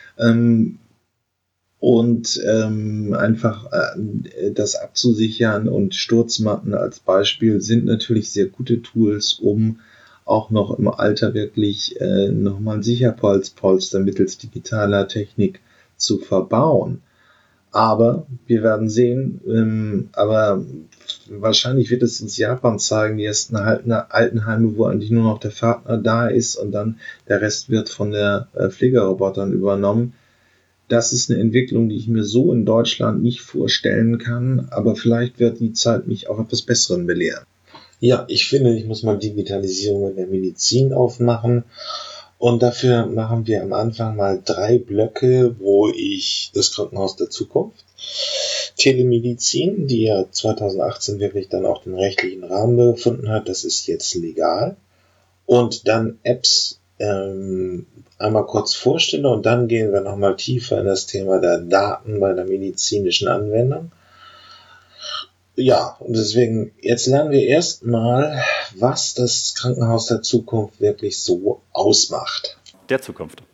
Einfach das abzusichern und Sturzmatten als Beispiel sind natürlich sehr gute Tools, um auch noch im Alter wirklich nochmal ein Sicherpolster mittels digitaler Technik zu verbauen. Aber wir werden sehen, aber wahrscheinlich wird es uns Japan zeigen, die ersten Altenheime, wo eigentlich nur noch der Partner da ist und dann der Rest wird von der Pflegerobotern übernommen. Das ist eine Entwicklung, die ich mir so in Deutschland nicht vorstellen kann, aber vielleicht wird die Zeit mich auch etwas Besseren belehren. Ja, ich finde, ich muss mal Digitalisierung in der Medizin aufmachen und dafür machen wir am Anfang mal 3 Blöcke, wo ich das Krankenhaus der Zukunft, Telemedizin, die ja 2018 wirklich dann auch den rechtlichen Rahmen gefunden hat, das ist jetzt legal, und dann Apps einmal kurz vorstelle und dann gehen wir nochmal tiefer in das Thema der Daten bei der medizinischen Anwendung. Ja, und deswegen, jetzt lernen wir erstmal, was das Krankenhaus der Zukunft wirklich so ausmacht. Der Zukunft.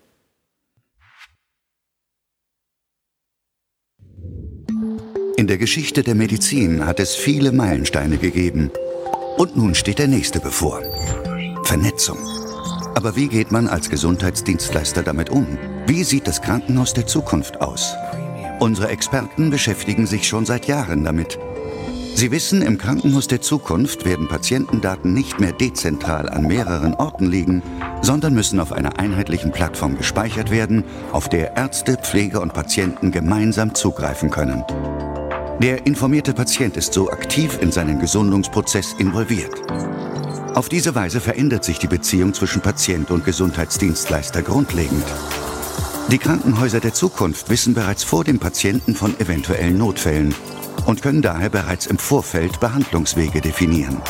In der Geschichte der Medizin hat es viele Meilensteine gegeben. Und nun steht der nächste bevor. Vernetzung. Aber wie geht man als Gesundheitsdienstleister damit um? Wie sieht das Krankenhaus der Zukunft aus? Unsere Experten beschäftigen sich schon seit Jahren damit. Sie wissen, im Krankenhaus der Zukunft werden Patientendaten nicht mehr dezentral an mehreren Orten liegen, sondern müssen auf einer einheitlichen Plattform gespeichert werden, auf der Ärzte, Pfleger und Patienten gemeinsam zugreifen können. Der informierte Patient ist so aktiv in seinen Gesundungsprozess involviert. Auf diese Weise verändert sich die Beziehung zwischen Patient und Gesundheitsdienstleister grundlegend. Die Krankenhäuser der Zukunft wissen bereits vor dem Patienten von eventuellen Notfällen und können daher bereits im Vorfeld Behandlungswege definieren.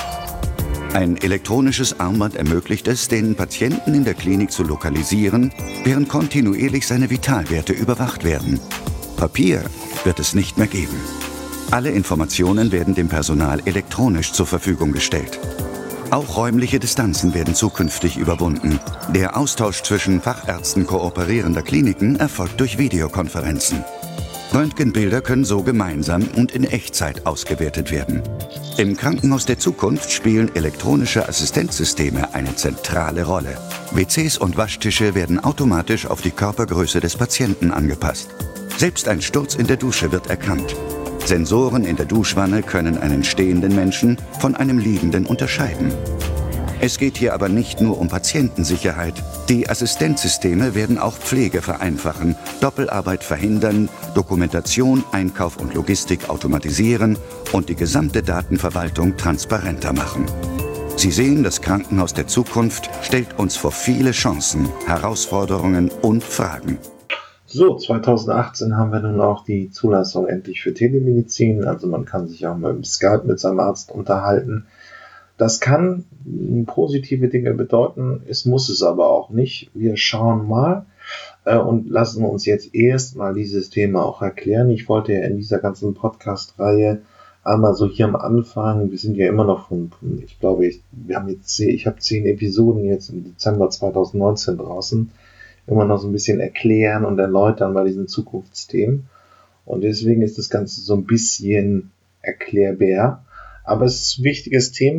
Ein elektronisches Armband ermöglicht es, den Patienten in der Klinik zu lokalisieren, während kontinuierlich seine Vitalwerte überwacht werden. Papier wird es nicht mehr geben. Alle Informationen werden dem Personal elektronisch zur Verfügung gestellt. Auch räumliche Distanzen werden zukünftig überwunden. Der Austausch zwischen Fachärzten kooperierender Kliniken erfolgt durch Videokonferenzen. Röntgenbilder können so gemeinsam und in Echtzeit ausgewertet werden. Im Krankenhaus der Zukunft spielen elektronische Assistenzsysteme eine zentrale Rolle. WCs und Waschtische werden automatisch auf die Körpergröße des Patienten angepasst. Selbst ein Sturz in der Dusche wird erkannt. Sensoren in der Duschwanne können einen stehenden Menschen von einem Liegenden unterscheiden. Es geht hier aber nicht nur um Patientensicherheit. Die Assistenzsysteme werden auch Pflege vereinfachen, Doppelarbeit verhindern, Dokumentation, Einkauf und Logistik automatisieren und die gesamte Datenverwaltung transparenter machen. Sie sehen, das Krankenhaus der Zukunft stellt uns vor viele Chancen, Herausforderungen und Fragen. So, 2018 haben wir nun auch die Zulassung endlich für Telemedizin. Also man kann sich auch mal im Skype mit seinem Arzt unterhalten. Das kann positive Dinge bedeuten, es muss es aber auch nicht. Wir schauen mal und lassen uns jetzt erstmal dieses Thema auch erklären. Ich wollte ja in dieser ganzen Podcast-Reihe einmal so hier am Anfang, wir sind ja immer noch ich glaube, ich habe 10 Episoden jetzt im Dezember 2019 draußen, immer noch so ein bisschen erklären und erläutern bei diesen Zukunftsthemen. Und deswegen ist das Ganze so ein bisschen erklärbar. Aber es ist ein wichtiges Thema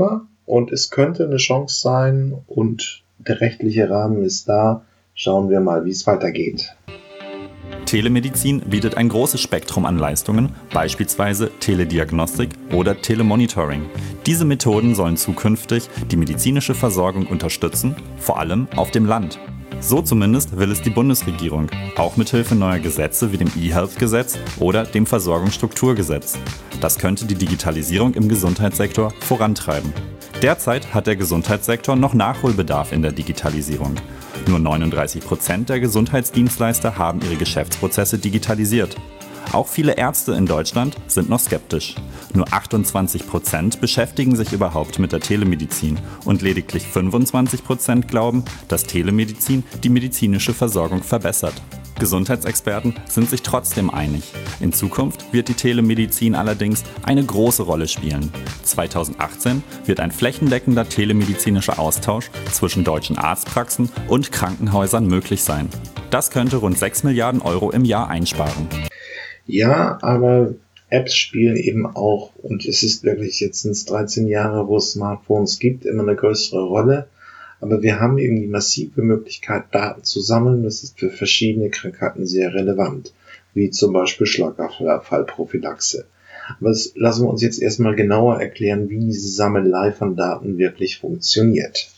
Und es könnte eine Chance sein und der rechtliche Rahmen ist da. Schauen wir mal, wie es weitergeht. Telemedizin bietet ein großes Spektrum an Leistungen, beispielsweise Telediagnostik oder Telemonitoring. Diese Methoden sollen zukünftig die medizinische Versorgung unterstützen, vor allem auf dem Land. So zumindest will es die Bundesregierung, auch mithilfe neuer Gesetze wie dem eHealth-Gesetz oder dem Versorgungsstrukturgesetz. Das könnte die Digitalisierung im Gesundheitssektor vorantreiben. Derzeit hat der Gesundheitssektor noch Nachholbedarf in der Digitalisierung. Nur 39% der Gesundheitsdienstleister haben ihre Geschäftsprozesse digitalisiert. Auch viele Ärzte in Deutschland sind noch skeptisch. Nur 28% beschäftigen sich überhaupt mit der Telemedizin und lediglich 25% glauben, dass Telemedizin die medizinische Versorgung verbessert. Gesundheitsexperten sind sich trotzdem einig. In Zukunft wird die Telemedizin allerdings eine große Rolle spielen. 2018 wird ein flächendeckender telemedizinischer Austausch zwischen deutschen Arztpraxen und Krankenhäusern möglich sein. Das könnte rund 6 Milliarden Euro im Jahr einsparen. Ja, aber Apps spielen eben auch, und es ist wirklich jetzt sind es 13 Jahre, wo es Smartphones gibt, immer eine größere Rolle. Aber wir haben eben die massive Möglichkeit, Daten zu sammeln. Das ist für verschiedene Krankheiten sehr relevant, wie zum Beispiel Schlaganfallprophylaxe. Aber das lassen wir uns jetzt erstmal genauer erklären, wie diese Sammelei von Daten wirklich funktioniert.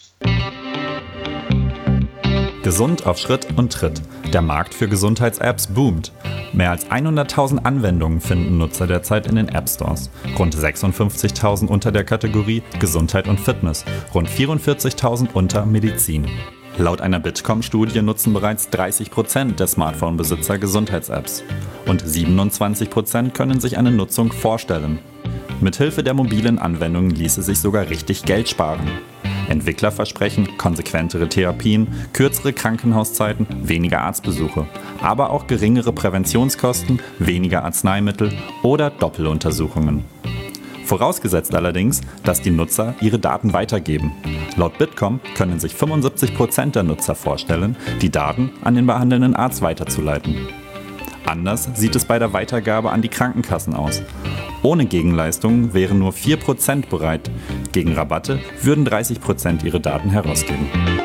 Gesund auf Schritt und Tritt. Der Markt für Gesundheits-Apps boomt. Mehr als 100.000 Anwendungen finden Nutzer derzeit in den App-Stores. Rund 56.000 unter der Kategorie Gesundheit und Fitness, rund 44.000 unter Medizin. Laut einer Bitkom-Studie nutzen bereits 30% der Smartphone-Besitzer Gesundheits-Apps. Und 27% können sich eine Nutzung vorstellen. Mithilfe der mobilen Anwendungen ließe sich sogar richtig Geld sparen. Entwickler versprechen konsequentere Therapien, kürzere Krankenhauszeiten, weniger Arztbesuche, aber auch geringere Präventionskosten, weniger Arzneimittel oder Doppeluntersuchungen. Vorausgesetzt allerdings, dass die Nutzer ihre Daten weitergeben. Laut Bitkom können sich 75% der Nutzer vorstellen, die Daten an den behandelnden Arzt weiterzuleiten. Anders sieht es bei der Weitergabe an die Krankenkassen aus. Ohne Gegenleistungen wären nur 4% bereit. Gegen Rabatte würden 30% ihre Daten herausgeben.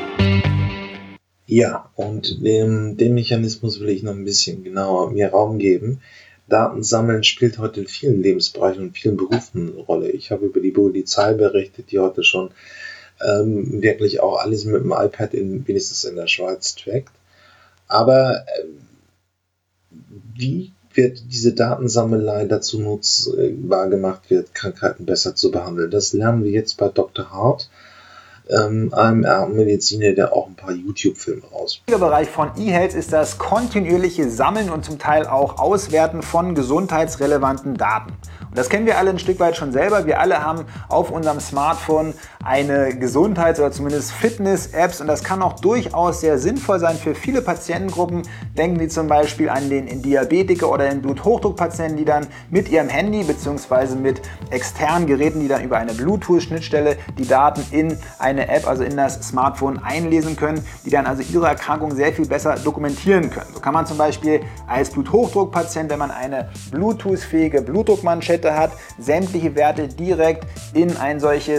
Ja, und dem Mechanismus will ich noch ein bisschen genauer mir Raum geben. Datensammeln spielt heute in vielen Lebensbereichen und vielen Berufen eine Rolle. Ich habe über die Polizei berichtet, die heute schon wirklich auch alles mit dem iPad wenigstens in der Schweiz trackt. Aber wie wird diese Datensammelei dazu nutzbar gemacht wird, Krankheiten besser zu behandeln? Das lernen wir jetzt bei Dr. Hart, einem Mediziner, der auch ein paar YouTube-Filme rausbringt. Der Bereich von eHealth ist das kontinuierliche Sammeln und zum Teil auch Auswerten von gesundheitsrelevanten Daten. Und das kennen wir alle ein Stück weit schon selber. Wir alle haben auf unserem Smartphone eine Gesundheits- oder zumindest Fitness-Apps und das kann auch durchaus sehr sinnvoll sein für viele Patientengruppen. Denken Sie zum Beispiel an den Diabetiker oder den Bluthochdruckpatienten, die dann mit ihrem Handy bzw. mit externen Geräten, die dann über eine Bluetooth-Schnittstelle die Daten in eine App, also in das Smartphone einlesen können, die dann also ihre Erkrankung sehr viel besser dokumentieren können. So kann man zum Beispiel als Bluthochdruckpatient, wenn man eine Bluetooth-fähige Blutdruckmanschette hat, sämtliche Werte direkt in eine solche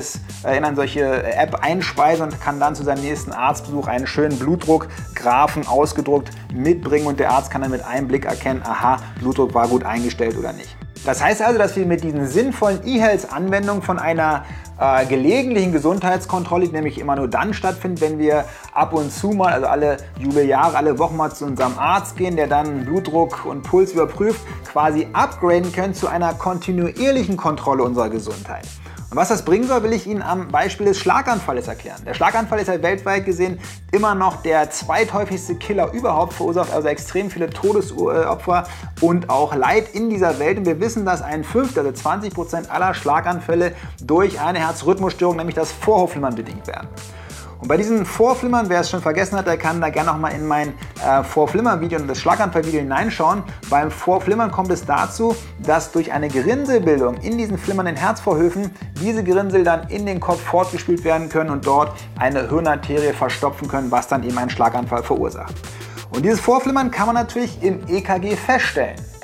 App einspeisen und kann dann zu seinem nächsten Arztbesuch einen schönen Blutdruckgraphen ausgedruckt mitbringen und der Arzt kann dann mit einem Blick erkennen, aha, Blutdruck war gut eingestellt oder nicht. Das heißt also, dass wir mit diesen sinnvollen eHealth-Anwendungen von einer gelegentlichen Gesundheitskontrolle, die nämlich immer nur dann stattfindet, wenn wir ab und zu mal, also alle Jubeljahre, alle Wochen mal zu unserem Arzt gehen, der dann Blutdruck und Puls überprüft, quasi upgraden können zu einer kontinuierlichen Kontrolle unserer Gesundheit. Und was das bringen soll, will ich Ihnen am Beispiel des Schlaganfalls erklären. Der Schlaganfall ist ja weltweit gesehen immer noch der zweithäufigste Killer überhaupt, verursacht also extrem viele Todesopfer und auch Leid in dieser Welt. Und wir wissen, dass ein Fünftel, also 20% aller Schlaganfälle durch eine Herzrhythmusstörung, nämlich das Vorhofflimmern, bedingt werden. Und bei diesen Vorflimmern, wer es schon vergessen hat, der kann da gerne noch mal in mein Vorflimmern-Video und das Schlaganfall-Video hineinschauen. Beim Vorflimmern kommt es dazu, dass durch eine Gerinnselbildung in diesen flimmernden Herzvorhöfen diese Gerinnsel dann in den Kopf fortgespült werden können und dort eine Hirnarterie verstopfen können, was dann eben einen Schlaganfall verursacht. Und dieses Vorflimmern kann man natürlich im EKG feststellen.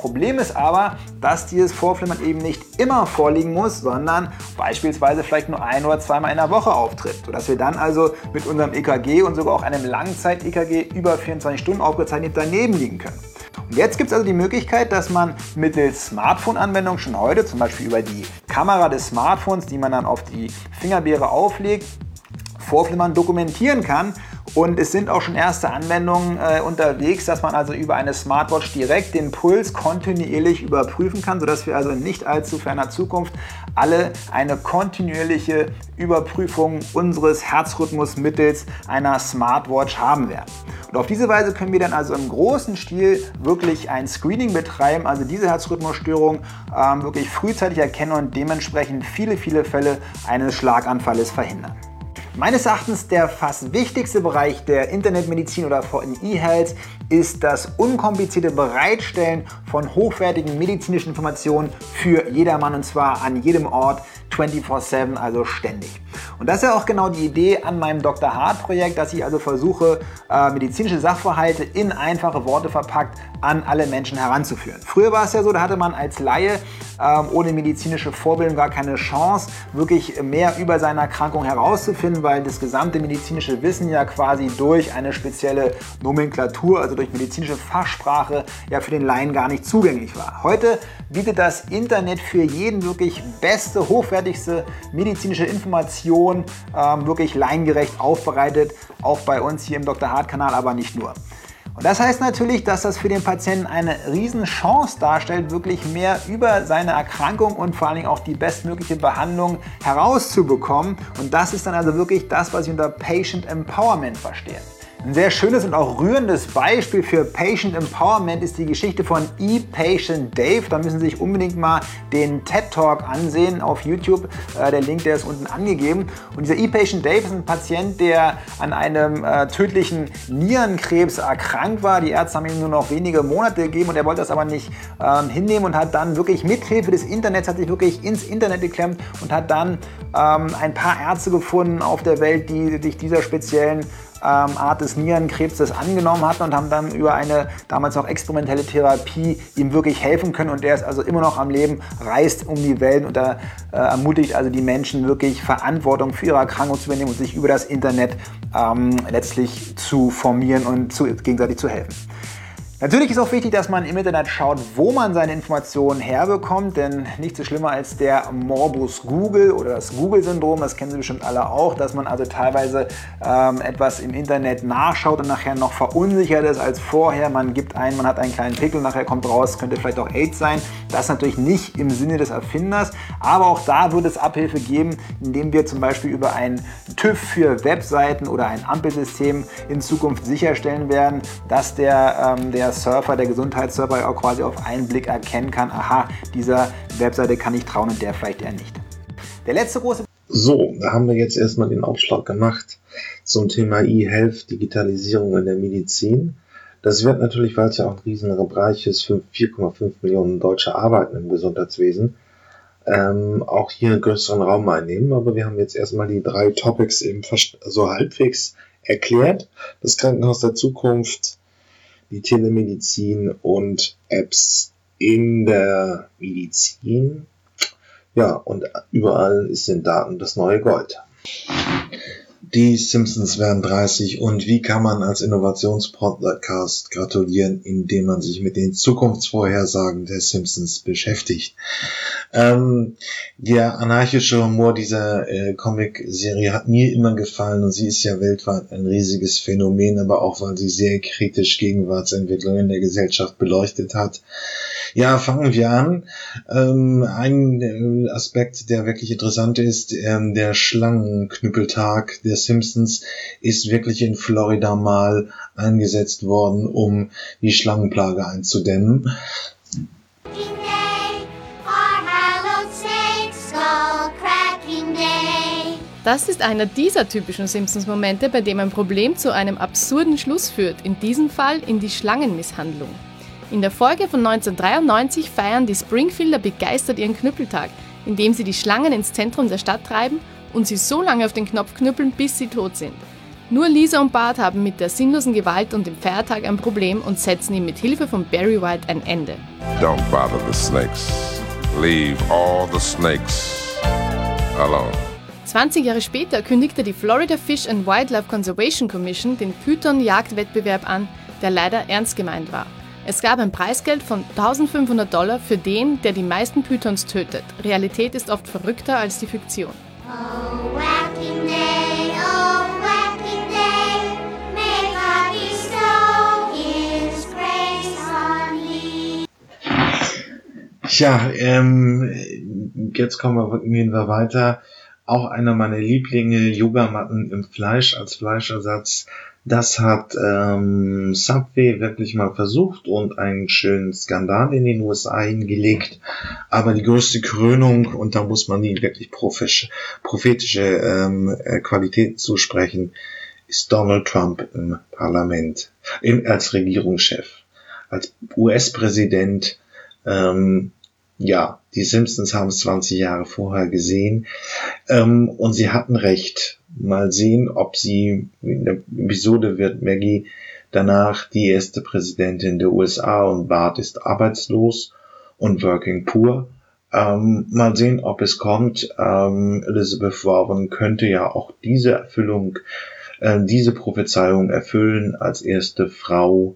Problem ist aber, dass dieses Vorflimmern eben nicht immer vorliegen muss, sondern beispielsweise vielleicht nur ein- oder zweimal in der Woche auftritt, sodass wir dann also mit unserem EKG und sogar auch einem Langzeit-EKG über 24 Stunden aufgezeichnet daneben liegen können. Und jetzt gibt es also die Möglichkeit, dass man mittels Smartphone-Anwendung schon heute, zum Beispiel über die Kamera des Smartphones, die man dann auf die Fingerbeere auflegt, Vorflimmern dokumentieren kann. Und es sind auch schon erste Anwendungen unterwegs, dass man also über eine Smartwatch direkt den Puls kontinuierlich überprüfen kann, sodass wir also in nicht allzu ferner Zukunft alle eine kontinuierliche Überprüfung unseres Herzrhythmus mittels einer Smartwatch haben werden. Und auf diese Weise können wir dann also im großen Stil wirklich ein Screening betreiben, also diese Herzrhythmusstörung wirklich frühzeitig erkennen und dementsprechend viele Fälle eines Schlaganfalles verhindern. Meines Erachtens der fast wichtigste Bereich der Internetmedizin oder von eHealth ist das unkomplizierte Bereitstellen von hochwertigen medizinischen Informationen für jedermann, und zwar an jedem Ort 24/7, also ständig. Und das ist ja auch genau die Idee an meinem Dr. Hart Projekt, dass ich also versuche, medizinische Sachverhalte in einfache Worte verpackt an alle Menschen heranzuführen. Früher war es ja so, da hatte man als Laie ohne medizinische Vorbildung gar keine Chance, wirklich mehr über seine Erkrankung herauszufinden, weil das gesamte medizinische Wissen ja quasi durch eine spezielle Nomenklatur, also durch medizinische Fachsprache, ja für den Laien gar nicht zugänglich war. Heute bietet das Internet für jeden wirklich beste, hochwertigste medizinische Information, wirklich laiengerecht aufbereitet, auch bei uns hier im Dr. Hart Kanal, aber nicht nur. Und das heißt natürlich, dass das für den Patienten eine riesen Chance darstellt, wirklich mehr über seine Erkrankung und vor allen Dingen auch die bestmögliche Behandlung herauszubekommen. Und das ist dann also wirklich das, was ich unter Patient Empowerment verstehe. Ein sehr schönes und auch rührendes Beispiel für Patient Empowerment ist die Geschichte von ePatient Dave. Da müssen Sie sich unbedingt mal den TED Talk ansehen auf YouTube. Der Link, der ist unten angegeben. Und dieser ePatient Dave ist ein Patient, der an einem tödlichen Nierenkrebs erkrankt war. Die Ärzte haben ihm nur noch wenige Monate gegeben und er wollte das aber nicht hinnehmen und hat dann wirklich mithilfe des Internets, hat sich wirklich ins Internet geklemmt und hat dann ein paar Ärzte gefunden auf der Welt, die sich dieser speziellen Art des Nierenkrebses angenommen hatten und haben dann über eine damals noch experimentelle Therapie ihm wirklich helfen können. Und der ist also immer noch am Leben, reist um die Welt und ermutigt also die Menschen wirklich Verantwortung für ihre Erkrankung zu übernehmen und sich über das Internet letztlich zu formieren und gegenseitig zu helfen. Natürlich ist auch wichtig, dass man im Internet schaut, wo man seine Informationen herbekommt, denn nichts so schlimmer als der Morbus Google oder das Google-Syndrom, das kennen Sie bestimmt alle auch, dass man also teilweise etwas im Internet nachschaut und nachher noch verunsichert ist als vorher. Man gibt ein, man hat einen kleinen Pickel, nachher kommt raus, könnte vielleicht auch AIDS sein. Das ist natürlich nicht im Sinne des Erfinders, aber auch da wird es Abhilfe geben, indem wir zum Beispiel über einen TÜV für Webseiten oder ein Ampelsystem in Zukunft sicherstellen werden, dass der Surfer, der Gesundheitssurfer auch quasi auf einen Blick erkennen kann, aha, dieser Webseite kann ich trauen und der vielleicht eher nicht. Der letzte große... So, da haben wir jetzt erstmal den Aufschlag gemacht zum Thema eHealth, Digitalisierung in der Medizin. Das wird natürlich, weil es ja auch ein riesiger Bereich ist, 4,5 Millionen Deutsche arbeiten im Gesundheitswesen, auch hier einen größeren Raum einnehmen. Aber wir haben jetzt erstmal die 3 Topics eben so halbwegs erklärt. Das Krankenhaus der Zukunft, die Telemedizin und Apps in der Medizin. Ja, und überall ist in Daten das neue Gold. Die Simpsons werden 30 und wie kann man als Innovationspodcast gratulieren, indem man sich mit den Zukunftsvorhersagen der Simpsons beschäftigt. Der anarchische Humor dieser Comic-Serie hat mir immer gefallen und sie ist ja weltweit ein riesiges Phänomen, aber auch weil sie sehr kritisch Gegenwartsentwicklungen in der Gesellschaft beleuchtet hat. Ja, fangen wir an. Ein Aspekt, der wirklich interessant ist, der Schlangenknüppeltag der Simpsons ist wirklich in Florida mal eingesetzt worden, um die Schlangenplage einzudämmen. Das ist einer dieser typischen Simpsons-Momente, bei dem ein Problem zu einem absurden Schluss führt, in diesem Fall in die Schlangenmisshandlung. In der Folge von 1993 feiern die Springfielder begeistert ihren Knüppeltag, indem sie die Schlangen ins Zentrum der Stadt treiben und sie so lange auf den Knopf knüppeln, bis sie tot sind. Nur Lisa und Bart haben mit der sinnlosen Gewalt und dem Feiertag ein Problem und setzen ihm mit Hilfe von Barry White ein Ende. Don't bother the snakes. Leave all the snakes alone. 20 Jahre später kündigte die Florida Fish and Wildlife Conservation Commission den Python-Jagdwettbewerb an, der leider ernst gemeint war. Es gab ein Preisgeld von $1.500 für den, der die meisten Pythons tötet. Realität ist oft verrückter als die Fiktion. Oh, whacking day, may God bestow His grace on me. Tja, jetzt gehen wir weiter. Auch einer meiner Lieblinge, Yogamatten im Fleisch als Fleischersatz. Das hat Subway wirklich mal versucht und einen schönen Skandal in den USA hingelegt. Aber die größte Krönung, und da muss man ihnen wirklich prophetische Qualitäten zusprechen, ist Donald Trump im Parlament, als Regierungschef, als US-Präsident. Ja, die Simpsons haben es 20 Jahre vorher gesehen und sie hatten recht. Mal sehen, ob sie, in der Episode wird Maggie danach die erste Präsidentin der USA und Bart ist arbeitslos und working poor. Mal sehen, ob es kommt. Elizabeth Warren könnte ja auch diese Prophezeiung erfüllen, als erste Frau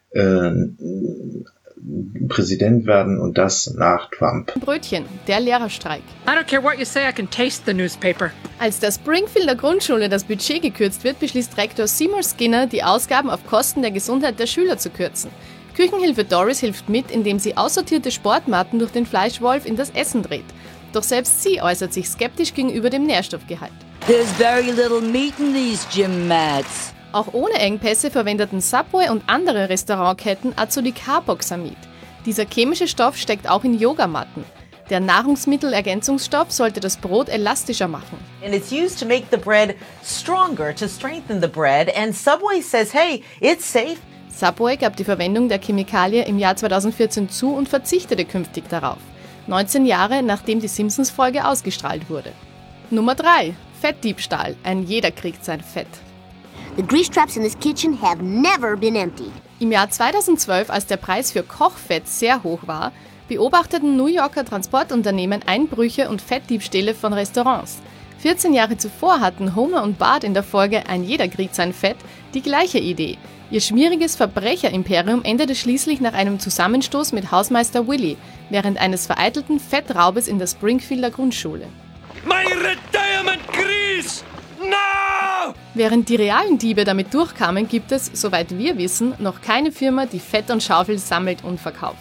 Präsident werden und das nach Trump. Brötchen, der Lehrerstreik. I don't care what you say, I can taste the newspaper. Als der Springfielder Grundschule das Budget gekürzt wird, beschließt Rektor Seymour Skinner, die Ausgaben auf Kosten der Gesundheit der Schüler zu kürzen. Küchenhilfe Doris hilft mit, indem sie aussortierte Sportmatten durch den Fleischwolf in das Essen dreht. Doch selbst sie äußert sich skeptisch gegenüber dem Nährstoffgehalt. There's very little meat in these gym mats. Auch ohne Engpässe verwendeten Subway und andere Restaurantketten Azolicarbamid. Dieser chemische Stoff steckt auch in Yogamatten. Der Nahrungsmittelergänzungsstoff sollte das Brot elastischer machen. And it's used to make the bread stronger, to strengthen the bread. And Subway says, hey, it's safe. Subway gab die Verwendung der Chemikalie im Jahr 2014 zu und verzichtete künftig darauf. 19 Jahre nachdem die Simpsons-Folge ausgestrahlt wurde. Nummer 3. Fettdiebstahl. Ein jeder kriegt sein Fett. The grease traps in this kitchen have never been emptied. Im Jahr 2012, als der Preis für Kochfett sehr hoch war, beobachteten New Yorker Transportunternehmen Einbrüche und Fettdiebstähle von Restaurants. 14 Jahre zuvor hatten Homer und Bart in der Folge Ein jeder kriegt sein Fett die gleiche Idee. Ihr schmieriges Verbrecherimperium endete schließlich nach einem Zusammenstoß mit Hausmeister Willy während eines vereitelten Fettraubes in der Springfielder Grundschule. My retirement grease! No! Während die realen Diebe damit durchkamen, gibt es, soweit wir wissen, noch keine Firma, die Fett und Schaufel sammelt und verkauft.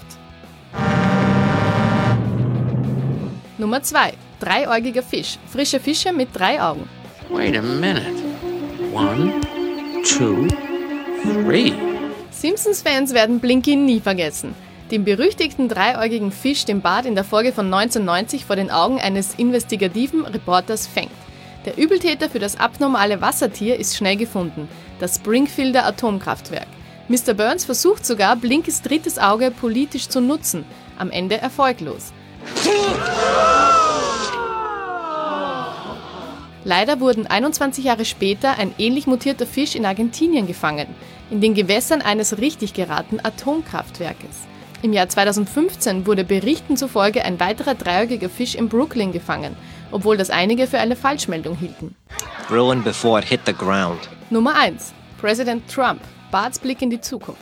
Nummer 2. Dreiäugiger Fisch. Frische Fische mit 3 Augen. Wait a minute. 1, 2, 3. Simpsons-Fans werden Blinky nie vergessen. Den berüchtigten dreiäugigen Fisch, den Bart in der Folge von 1990 vor den Augen eines investigativen Reporters fängt. Der Übeltäter für das abnormale Wassertier ist schnell gefunden, das Springfielder Atomkraftwerk. Mr. Burns versucht sogar, Blinkys drittes Auge politisch zu nutzen, am Ende erfolglos. Leider wurden 21 Jahre später ein ähnlich mutierter Fisch in Argentinien gefangen, in den Gewässern eines richtig geraten Atomkraftwerkes. Im Jahr 2015 wurde Berichten zufolge ein weiterer dreiäugiger Fisch in Brooklyn gefangen, obwohl das einige für eine Falschmeldung hielten. Ruined before it hit the ground. Nummer 1. Präsident Trump. Barts Blick in die Zukunft.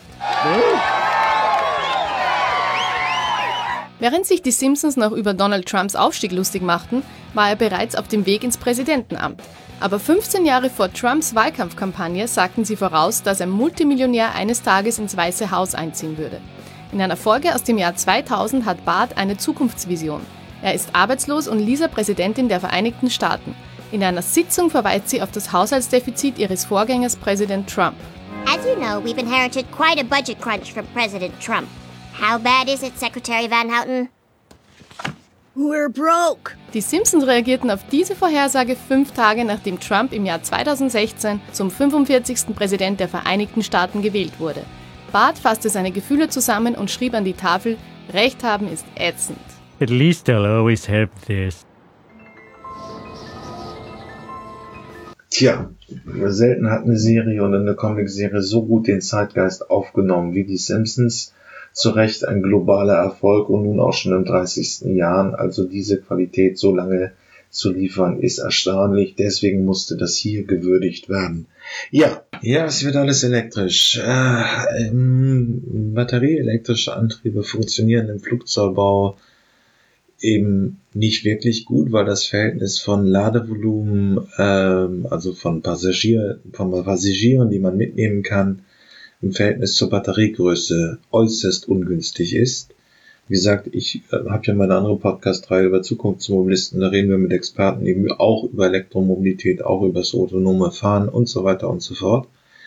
Während sich die Simpsons noch über Donald Trumps Aufstieg lustig machten, war er bereits auf dem Weg ins Präsidentenamt. Aber 15 Jahre vor Trumps Wahlkampfkampagne sagten sie voraus, dass ein Multimillionär eines Tages ins Weiße Haus einziehen würde. In einer Folge aus dem Jahr 2000 hat Bart eine Zukunftsvision. Er ist arbeitslos und Lisa Präsidentin der Vereinigten Staaten. In einer Sitzung verweist sie auf das Haushaltsdefizit ihres Vorgängers Präsident Trump. As you know, we've inherited quite a budget crunch from President Trump. How bad is it, Secretary Van Houten? We're broke. Die Simpsons reagierten auf diese Vorhersage 5 Tage, nachdem Trump im Jahr 2016 zum 45. Präsident der Vereinigten Staaten gewählt wurde. Bart fasste seine Gefühle zusammen und schrieb an die Tafel, Recht haben ist ätzend. At least I'll always have this. Tja, selten hat eine Serie oder eine Comicserie so gut den Zeitgeist aufgenommen wie die Simpsons. Zu Recht ein globaler Erfolg und nun auch schon im 30. Jahr. Also diese Qualität so lange zu liefern, ist erstaunlich. Deswegen musste das hier gewürdigt werden. Ja, es wird alles elektrisch. Batterieelektrische Antriebe funktionieren im Flugzeugbau eben nicht wirklich gut, weil das Verhältnis von Ladevolumen, also von Passagieren, die man mitnehmen kann, im Verhältnis zur Batteriegröße äußerst ungünstig ist. Wie gesagt, ich habe ja meine andere Podcast-Reihe über Zukunftsmobilisten, da reden wir mit Experten eben auch über Elektromobilität, auch über das autonome Fahren und so weiter und so fort.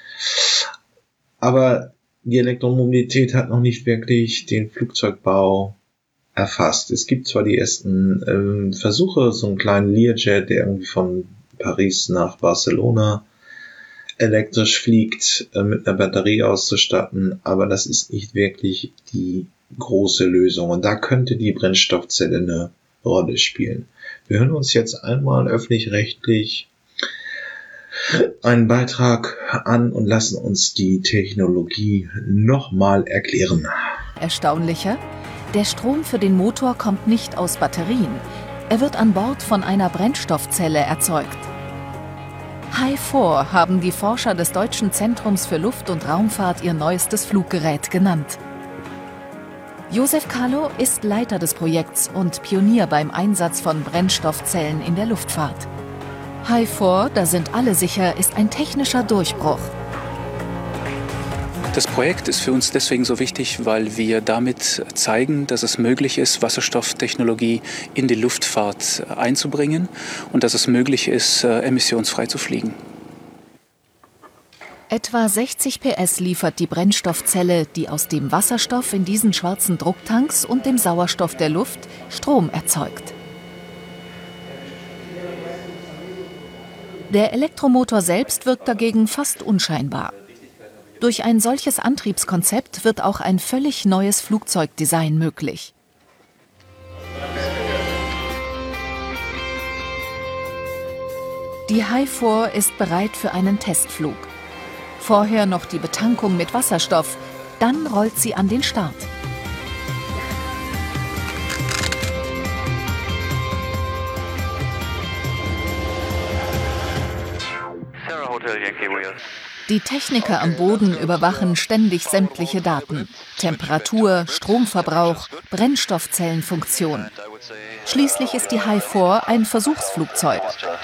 Aber die Elektromobilität hat noch nicht wirklich den Flugzeugbau erfasst. Es gibt zwar die ersten Versuche, so einen kleinen Learjet, der irgendwie von Paris nach Barcelona elektrisch fliegt, mit einer Batterie auszustatten, aber das ist nicht wirklich die große Lösung. Und da könnte die Brennstoffzelle eine Rolle spielen. Wir hören uns jetzt einmal öffentlich-rechtlich einen Beitrag an und lassen uns die Technologie nochmal erklären. Erstaunlicher, der Strom für den Motor kommt nicht aus Batterien. Er wird an Bord von einer Brennstoffzelle erzeugt. HY-4 haben die Forscher des Deutschen Zentrums für Luft- und Raumfahrt ihr neuestes Fluggerät genannt. Josef Kahlo ist Leiter des Projekts und Pionier beim Einsatz von Brennstoffzellen in der Luftfahrt. HY-4, da sind alle sicher, ist ein technischer Durchbruch. Das Projekt ist für uns deswegen so wichtig, weil wir damit zeigen, dass es möglich ist, Wasserstofftechnologie in die Luftfahrt einzubringen und dass es möglich ist, emissionsfrei zu fliegen. Etwa 60 PS liefert die Brennstoffzelle, die aus dem Wasserstoff in diesen schwarzen Drucktanks und dem Sauerstoff der Luft Strom erzeugt. Der Elektromotor selbst wirkt dagegen fast unscheinbar. Durch ein solches Antriebskonzept wird auch ein völlig neues Flugzeugdesign möglich. Die HY-4 ist bereit für einen Testflug. Vorher noch die Betankung mit Wasserstoff, dann rollt sie an den Start. Die Techniker am Boden überwachen ständig sämtliche Daten: Temperatur, Stromverbrauch, Brennstoffzellenfunktion. Schließlich ist die HY-4 ein Versuchsflugzeug.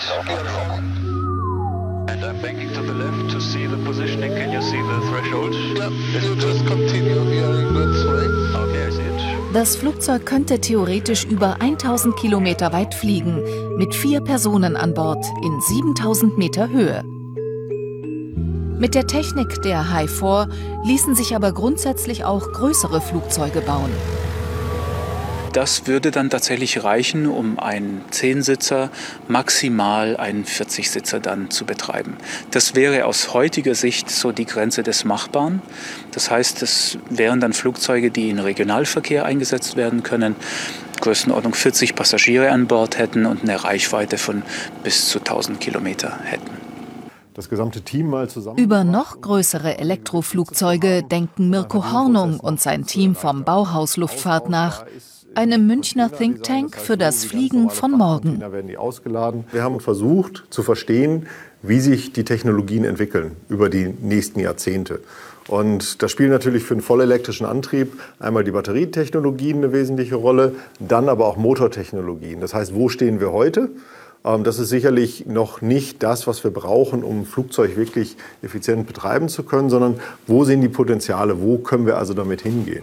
Das Flugzeug könnte theoretisch über 1000 Kilometer weit fliegen, mit 4 Personen an Bord in 7000 Meter Höhe. Mit der Technik der HY-4 ließen sich aber grundsätzlich auch größere Flugzeuge bauen. Das würde dann tatsächlich reichen, um einen 10-Sitzer, maximal einen 40-Sitzer dann zu betreiben. Das wäre aus heutiger Sicht so die Grenze des Machbaren. Das heißt, es wären dann Flugzeuge, die in Regionalverkehr eingesetzt werden können, Größenordnung 40 Passagiere an Bord hätten und eine Reichweite von bis zu 1000 Kilometer hätten. Das gesamte Team mal zusammen. Über noch größere Elektroflugzeuge denken Mirko Hornung und sein Team vom Bauhaus Luftfahrt nach. Einem Münchner Think Tank für das Fliegen von morgen. Da werden die ausgeladen. Wir haben versucht zu verstehen, wie sich die Technologien entwickeln über die nächsten Jahrzehnte. Und da spielen natürlich für einen vollelektrischen Antrieb einmal die Batterietechnologien eine wesentliche Rolle, dann aber auch Motortechnologien. Das heißt, wo stehen wir heute? Das ist sicherlich noch nicht das, was wir brauchen, um ein Flugzeug wirklich effizient betreiben zu können, sondern wo sind die Potenziale, wo können wir also damit hingehen?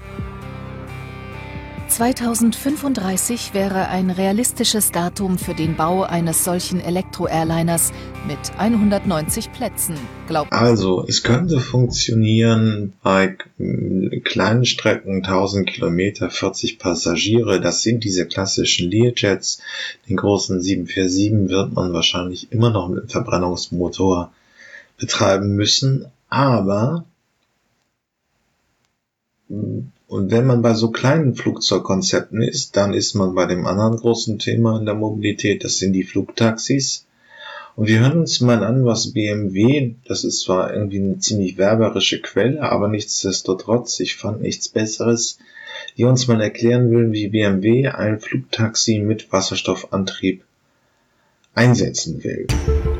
2035 wäre ein realistisches Datum für den Bau eines solchen Elektro-Airliners mit 190 Plätzen, glaubt man. Also, es könnte funktionieren bei kleinen Strecken, 1000 Kilometer, 40 Passagiere. Das sind diese klassischen Learjets. Den großen 747 wird man wahrscheinlich immer noch mit einem Verbrennungsmotor betreiben müssen. Aber und wenn man bei so kleinen Flugzeugkonzepten ist, dann ist man bei dem anderen großen Thema in der Mobilität, das sind die Flugtaxis. Und wir hören uns mal an, was BMW, das ist zwar irgendwie eine ziemlich werberische Quelle, aber nichtsdestotrotz, ich fand nichts Besseres, die uns mal erklären will, wie BMW ein Flugtaxi mit Wasserstoffantrieb einsetzen will.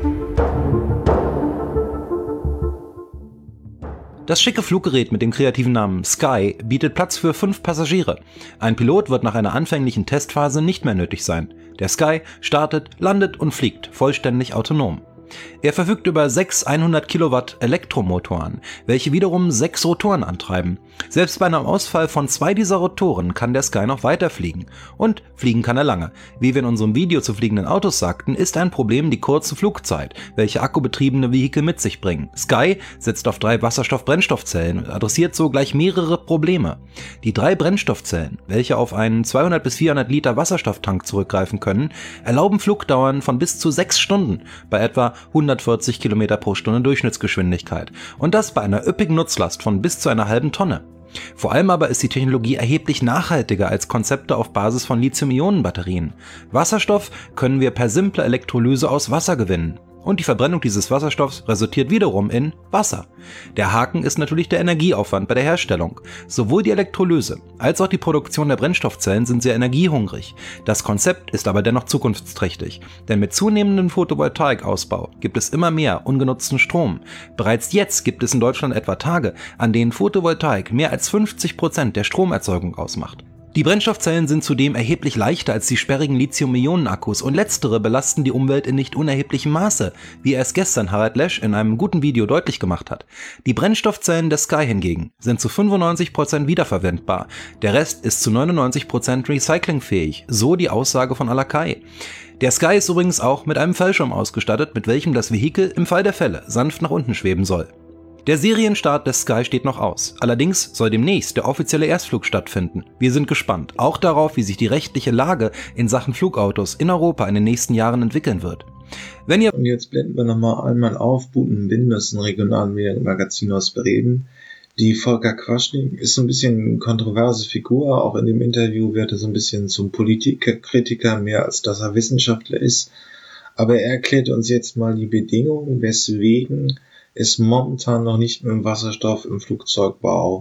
Das schicke Fluggerät mit dem kreativen Namen Sky bietet Platz für 5 Passagiere. Ein Pilot wird nach einer anfänglichen Testphase nicht mehr nötig sein. Der Sky startet, landet und fliegt vollständig autonom. Er verfügt über 6 100 Kilowatt Elektromotoren, welche wiederum 6 Rotoren antreiben. Selbst bei einem Ausfall von 2 dieser Rotoren kann der Sky noch weiterfliegen. Und fliegen kann er lange. Wie wir in unserem Video zu fliegenden Autos sagten, ist ein Problem die kurze Flugzeit, welche akkubetriebene Vehikel mit sich bringen. Sky setzt auf 3 Wasserstoff-Brennstoffzellen und adressiert so gleich mehrere Probleme. Die 3 Brennstoffzellen, welche auf einen 200 bis 400 Liter Wasserstofftank zurückgreifen können, erlauben Flugdauern von bis zu 6 Stunden bei etwa 140 Kilometer pro Stunde Durchschnittsgeschwindigkeit und das bei einer üppigen Nutzlast von bis zu einer halben Tonne. Vor allem aber ist die Technologie erheblich nachhaltiger als Konzepte auf Basis von Lithium-Ionen-Batterien. Wasserstoff können wir per simpler Elektrolyse aus Wasser gewinnen. Und die Verbrennung dieses Wasserstoffs resultiert wiederum in Wasser. Der Haken ist natürlich der Energieaufwand bei der Herstellung. Sowohl die Elektrolyse als auch die Produktion der Brennstoffzellen sind sehr energiehungrig. Das Konzept ist aber dennoch zukunftsträchtig, denn mit zunehmendem Photovoltaikausbau gibt es immer mehr ungenutzten Strom. Bereits jetzt gibt es in Deutschland etwa Tage, an denen Photovoltaik mehr als 50% der Stromerzeugung ausmacht. Die Brennstoffzellen sind zudem erheblich leichter als die sperrigen Lithium-Ionen-Akkus und letztere belasten die Umwelt in nicht unerheblichem Maße, wie erst gestern Harald Lesch in einem guten Video deutlich gemacht hat. Die Brennstoffzellen der Sky hingegen sind zu 95% wiederverwendbar, der Rest ist zu 99% recyclingfähig, so die Aussage von Alakai. Der Sky ist übrigens auch mit einem Fallschirm ausgestattet, mit welchem das Vehikel im Fall der Fälle sanft nach unten schweben soll. Der Serienstart des Sky steht noch aus. Allerdings soll demnächst der offizielle Erstflug stattfinden. Wir sind gespannt, auch darauf, wie sich die rechtliche Lage in Sachen Flugautos in Europa in den nächsten Jahren entwickeln wird. Und jetzt blenden wir nochmal einmal auf, Butenbinden, das ist ein Regionalmagazin aus Bremen. Die Volker Quaschning ist so ein bisschen eine kontroverse Figur, auch in dem Interview wird er so ein bisschen zum Politikkritiker, mehr als dass er Wissenschaftler ist. Aber er erklärt uns jetzt mal die Bedingungen, weswegen es momentan noch nicht mit dem Wasserstoff im Flugzeugbau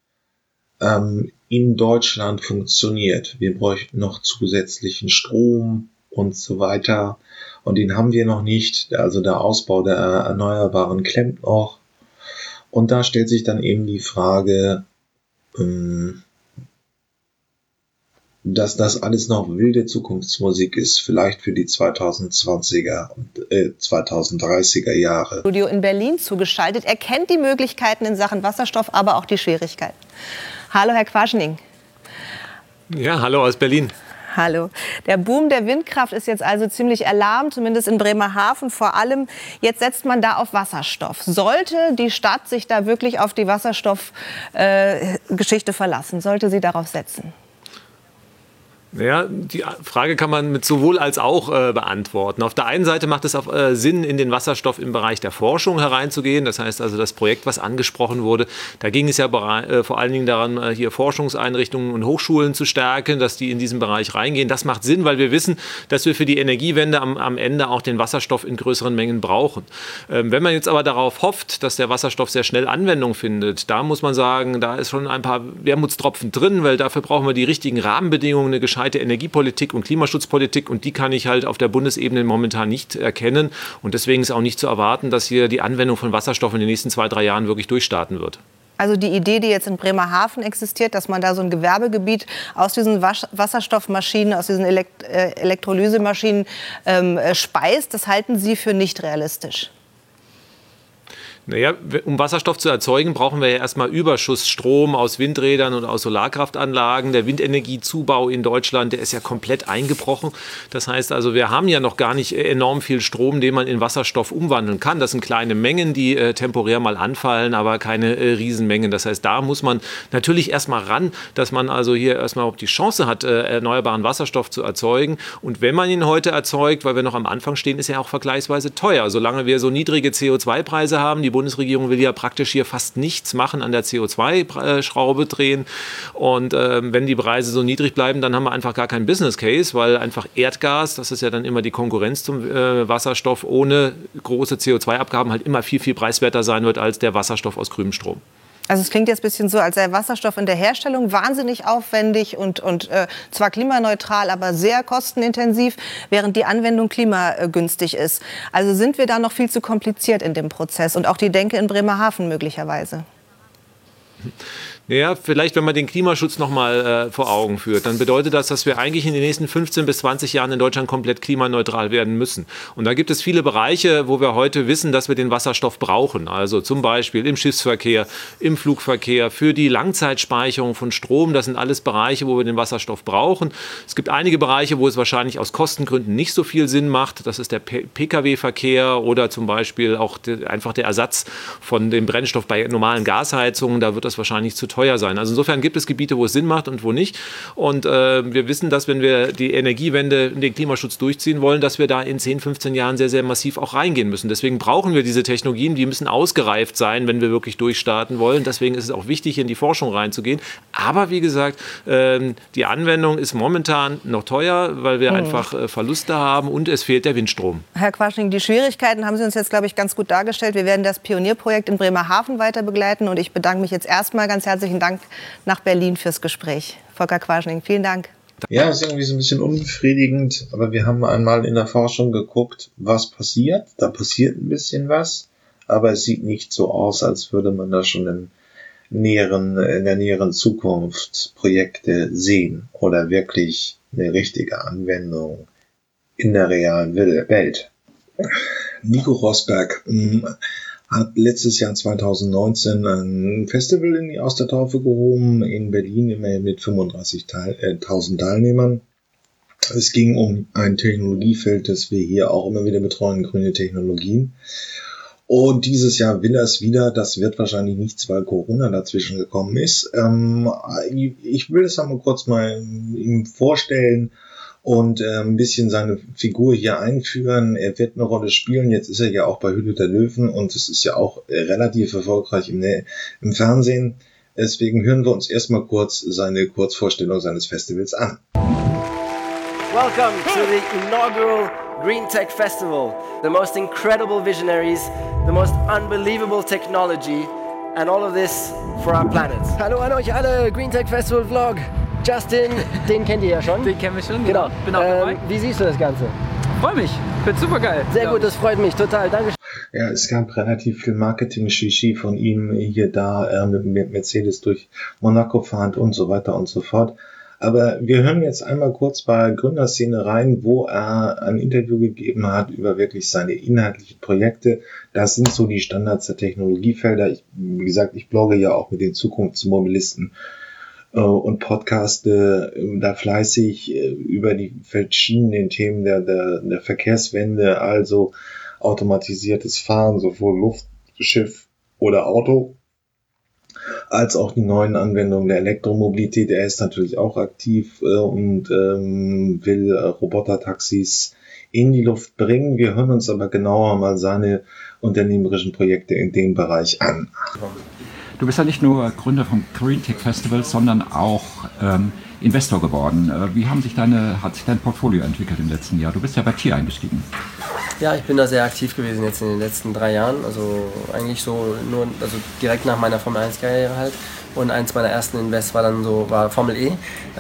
in Deutschland funktioniert. Wir bräuchten noch zusätzlichen Strom und so weiter. Und den haben wir noch nicht. Also der Ausbau der Erneuerbaren klemmt noch. Und da stellt sich dann eben die Frage, dass das alles noch wilde Zukunftsmusik ist, vielleicht für die 2020er und 2030er Jahre. Studio in Berlin zugeschaltet. Er kennt die Möglichkeiten in Sachen Wasserstoff, aber auch die Schwierigkeiten. Hallo, Herr Quaschning. Ja, hallo aus Berlin. Hallo. Der Boom der Windkraft ist jetzt also ziemlich erlahmt, zumindest in Bremerhaven vor allem. Jetzt setzt man da auf Wasserstoff. Sollte die Stadt sich da wirklich auf die Wasserstoffgeschichte verlassen? Sollte sie darauf setzen? Ja, die Frage kann man mit sowohl als auch beantworten. Auf der einen Seite macht es Sinn, in den Wasserstoff im Bereich der Forschung hereinzugehen. Das heißt also, das Projekt, was angesprochen wurde, da ging es ja vor allen Dingen daran, hier Forschungseinrichtungen und Hochschulen zu stärken, dass die in diesen Bereich reingehen. Das macht Sinn, weil wir wissen, dass wir für die Energiewende am Ende auch den Wasserstoff in größeren Mengen brauchen. Wenn man jetzt aber darauf hofft, dass der Wasserstoff sehr schnell Anwendung findet, da muss man sagen, da ist schon ein paar Wermutstropfen drin, weil dafür brauchen wir die richtigen Rahmenbedingungen, eine gescheite Energiepolitik und Klimaschutzpolitik und die kann ich halt auf der Bundesebene momentan nicht erkennen und deswegen ist auch nicht zu erwarten, dass hier die Anwendung von Wasserstoff in den nächsten 2-3 Jahren wirklich durchstarten wird. Also die Idee, die jetzt in Bremerhaven existiert, dass man da so ein Gewerbegebiet aus diesen Wasserstoffmaschinen, aus diesen Elektrolysemaschinen speist, das halten Sie für nicht realistisch? Naja, um Wasserstoff zu erzeugen, brauchen wir ja erstmal Überschussstrom aus Windrädern und aus Solarkraftanlagen. Der Windenergiezubau in Deutschland, der ist ja komplett eingebrochen. Das heißt also, wir haben ja noch gar nicht enorm viel Strom, den man in Wasserstoff umwandeln kann. Das sind kleine Mengen, die temporär mal anfallen, aber keine Riesenmengen. Das heißt, da muss man natürlich erstmal ran, dass man also hier erstmal auch die Chance hat, erneuerbaren Wasserstoff zu erzeugen. Und wenn man ihn heute erzeugt, weil wir noch am Anfang stehen, ist er auch vergleichsweise teuer. Solange wir so niedrige CO2-Preise haben, die Bundesregierung will ja praktisch hier fast nichts machen an der CO2-Schraube drehen. Und wenn die Preise so niedrig bleiben, dann haben wir einfach gar keinen Business Case, weil einfach Erdgas, das ist ja dann immer die Konkurrenz zum Wasserstoff, ohne große CO2-Abgaben halt immer viel, viel preiswerter sein wird als der Wasserstoff aus grünem Strom. Also es klingt jetzt ein bisschen so, als sei Wasserstoff in der Herstellung wahnsinnig aufwendig und zwar klimaneutral, aber sehr kostenintensiv, während die Anwendung klimagünstig ist. Also sind wir da noch viel zu kompliziert in dem Prozess und auch die Denke in Bremerhaven möglicherweise? Ja, vielleicht, wenn man den Klimaschutz noch mal vor Augen führt, dann bedeutet das, dass wir eigentlich in den nächsten 15 bis 20 Jahren in Deutschland komplett klimaneutral werden müssen. Und da gibt es viele Bereiche, wo wir heute wissen, dass wir den Wasserstoff brauchen. Also zum Beispiel im Schiffsverkehr, im Flugverkehr, für die Langzeitspeicherung von Strom. Das sind alles Bereiche, wo wir den Wasserstoff brauchen. Es gibt einige Bereiche, wo es wahrscheinlich aus Kostengründen nicht so viel Sinn macht. Das ist der Pkw-Verkehr oder zum Beispiel auch einfach der Ersatz von dem Brennstoff bei normalen Gasheizungen. Da wird das wahrscheinlich zu teuer sein. Also insofern gibt es Gebiete, wo es Sinn macht und wo nicht. Und wir wissen, dass wenn wir die Energiewende, den Klimaschutz durchziehen wollen, dass wir da in 10, 15 Jahren sehr, sehr massiv auch reingehen müssen. Deswegen brauchen wir diese Technologien, die müssen ausgereift sein, wenn wir wirklich durchstarten wollen. Deswegen ist es auch wichtig, in die Forschung reinzugehen. Aber wie gesagt, die Anwendung ist momentan noch teuer, weil wir einfach Verluste haben und es fehlt der Windstrom. Herr Quaschning, die Schwierigkeiten haben Sie uns jetzt, glaube ich, ganz gut dargestellt. Wir werden das Pionierprojekt in Bremerhaven weiter begleiten und ich bedanke mich jetzt erstmal ganz herzlichen Dank nach Berlin fürs Gespräch. Volker Quaschning, vielen Dank. Ja, ist irgendwie so ein bisschen unbefriedigend, aber wir haben einmal in der Forschung geguckt, was passiert. Da passiert ein bisschen was, aber es sieht nicht so aus, als würde man da schon in der näheren Zukunft Projekte sehen oder wirklich eine richtige Anwendung in der realen Welt. Nico Rosberg hat letztes Jahr 2019 ein Festival aus der Taufe gehoben in Berlin, immerhin mit 35.000 Teilnehmern. Es ging um ein Technologiefeld, das wir hier auch immer wieder betreuen, grüne Technologien. Und dieses Jahr will er es wieder. Das wird wahrscheinlich nichts, weil Corona dazwischen gekommen ist. Ich will es einmal kurz mal ihm vorstellen und ein bisschen seine Figur hier einführen. Er wird eine Rolle spielen. Jetzt ist er ja auch bei Höhle der Löwen und es ist ja auch relativ erfolgreich im Fernsehen. Deswegen hören wir uns erstmal kurz seine Kurzvorstellung seines Festivals an. Welcome to the inaugural Green Tech Festival. The most incredible visionaries, the most unbelievable technology and all of this for our planet. Hallo an euch alle, Green Tech Festival Vlog. Justin, den kennt ihr ja schon. Den kennen wir schon, genau. Bin auch dabei. Wie siehst du das Ganze? Freue mich, wird super geil. Sehr gut, das freut mich total, danke. Ja, es gab relativ viel Marketing-Shishi von ihm hier da mit Mercedes durch Monaco fahrend und so weiter und so fort. Aber wir hören jetzt einmal kurz bei Gründerszene rein, wo er ein Interview gegeben hat über wirklich seine inhaltlichen Projekte. Das sind so die Standards der Technologiefelder. Wie gesagt, ich blogge ja auch mit den Zukunftsmobilisten und podcaste da fleißig über die verschiedenen Themen der Verkehrswende, also automatisiertes Fahren, sowohl Luft, Schiff oder Auto, als auch die neuen Anwendungen der Elektromobilität. Er ist natürlich auch aktiv und will Robotertaxis in die Luft bringen. Wir hören uns aber genauer mal seine unternehmerischen Projekte in dem Bereich an. Du bist ja nicht nur Gründer vom Green Tech Festival, sondern auch Investor geworden. Wie hat sich dein Portfolio entwickelt im letzten Jahr? Du bist ja bei Tier eingestiegen. Ja, ich bin da sehr aktiv gewesen jetzt in den letzten 3 Jahren. Also eigentlich so direkt nach meiner Formel 1-Karriere halt. Und eins meiner ersten Invests war Formel E,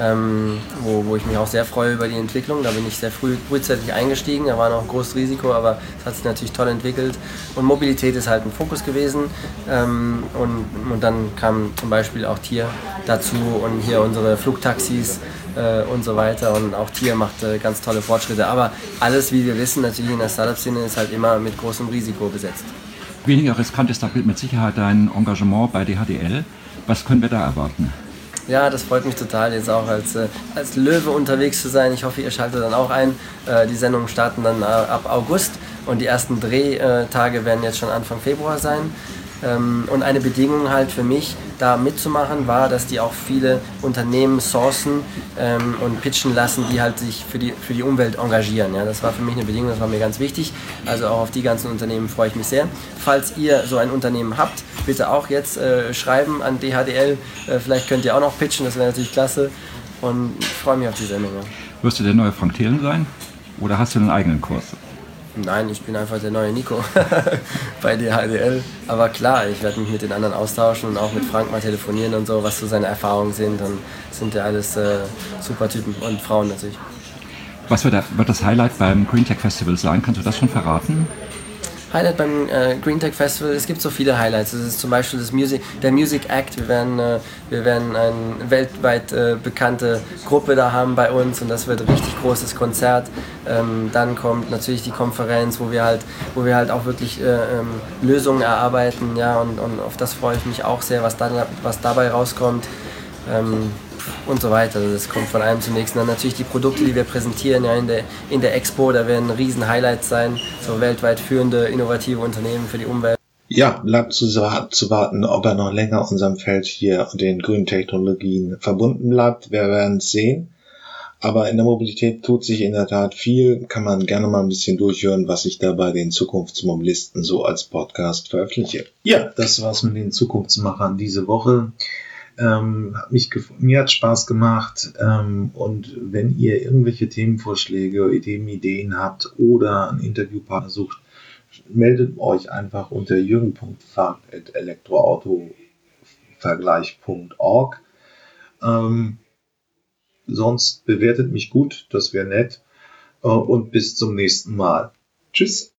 wo ich mich auch sehr freue über die Entwicklung. Da bin ich sehr frühzeitig eingestiegen, da war noch ein großes Risiko, aber es hat sich natürlich toll entwickelt. Und Mobilität ist halt ein Fokus gewesen. Und dann kam zum Beispiel auch Tier dazu und hier unsere Flugtaxis und so weiter. Und auch Tier macht ganz tolle Fortschritte. Aber alles, wie wir wissen, natürlich in der Startup-Szene ist halt immer mit großem Risiko besetzt. Weniger riskant ist da mit Sicherheit dein Engagement bei DHDL. Was können wir da erwarten? Ja, das freut mich total, jetzt auch als Löwe unterwegs zu sein. Ich hoffe, ihr schaltet dann auch ein. Die Sendungen starten dann ab August und die ersten Drehtage werden jetzt schon Anfang Februar sein. Und eine Bedingung halt für mich, da mitzumachen, war, dass die auch viele Unternehmen sourcen und pitchen lassen, die halt sich für die Umwelt engagieren. Ja, das war für mich eine Bedingung, das war mir ganz wichtig. Also auch auf die ganzen Unternehmen freue ich mich sehr. Falls ihr so ein Unternehmen habt, bitte auch jetzt schreiben an DHDL. Vielleicht könnt ihr auch noch pitchen, das wäre natürlich klasse. Und ich freue mich auf die Sendung. Ja. Wirst du der neue Frank Thelen sein? Oder hast du einen eigenen Kurs? Nein, ich bin einfach der neue Nico bei DHDL. Aber klar, ich werde mich mit den anderen austauschen und auch mit Frank mal telefonieren und so, was so seine Erfahrungen sind. Und sind ja alles super Typen und Frauen natürlich. Was wird das Highlight beim Green Tech Festival sein? Kannst du das schon verraten? Highlight beim Green Tech Festival, es gibt so viele Highlights. Es ist zum Beispiel der Music Act. Wir werden eine weltweit bekannte Gruppe da haben bei uns und das wird ein richtig großes Konzert. Dann kommt natürlich die Konferenz, wo wir halt auch wirklich Lösungen erarbeiten, ja, und auf das freue ich mich auch sehr, was dabei rauskommt. Und so weiter. Das kommt von einem zum nächsten. Dann natürlich die Produkte, die wir präsentieren, ja, in der Expo, da werden riesen Highlights sein, so weltweit führende, innovative Unternehmen für die Umwelt. Ja, bleibt zu warten, ob er noch länger unserem Feld hier und den grünen Technologien verbunden bleibt. Wir werden es sehen. Aber in der Mobilität tut sich in der Tat viel. Kann man gerne mal ein bisschen durchhören, was ich da bei den Zukunftsmobilisten so als Podcast veröffentliche. Ja, das war's mit den Zukunftsmachern diese Woche. Mir hat Spaß gemacht und wenn ihr irgendwelche Themenvorschläge, Ideen habt oder einen Interviewpartner sucht, meldet euch einfach unter jürgen.fahrt@elektroautovergleich.org. Sonst bewertet mich gut, das wäre nett und bis zum nächsten Mal. Tschüss.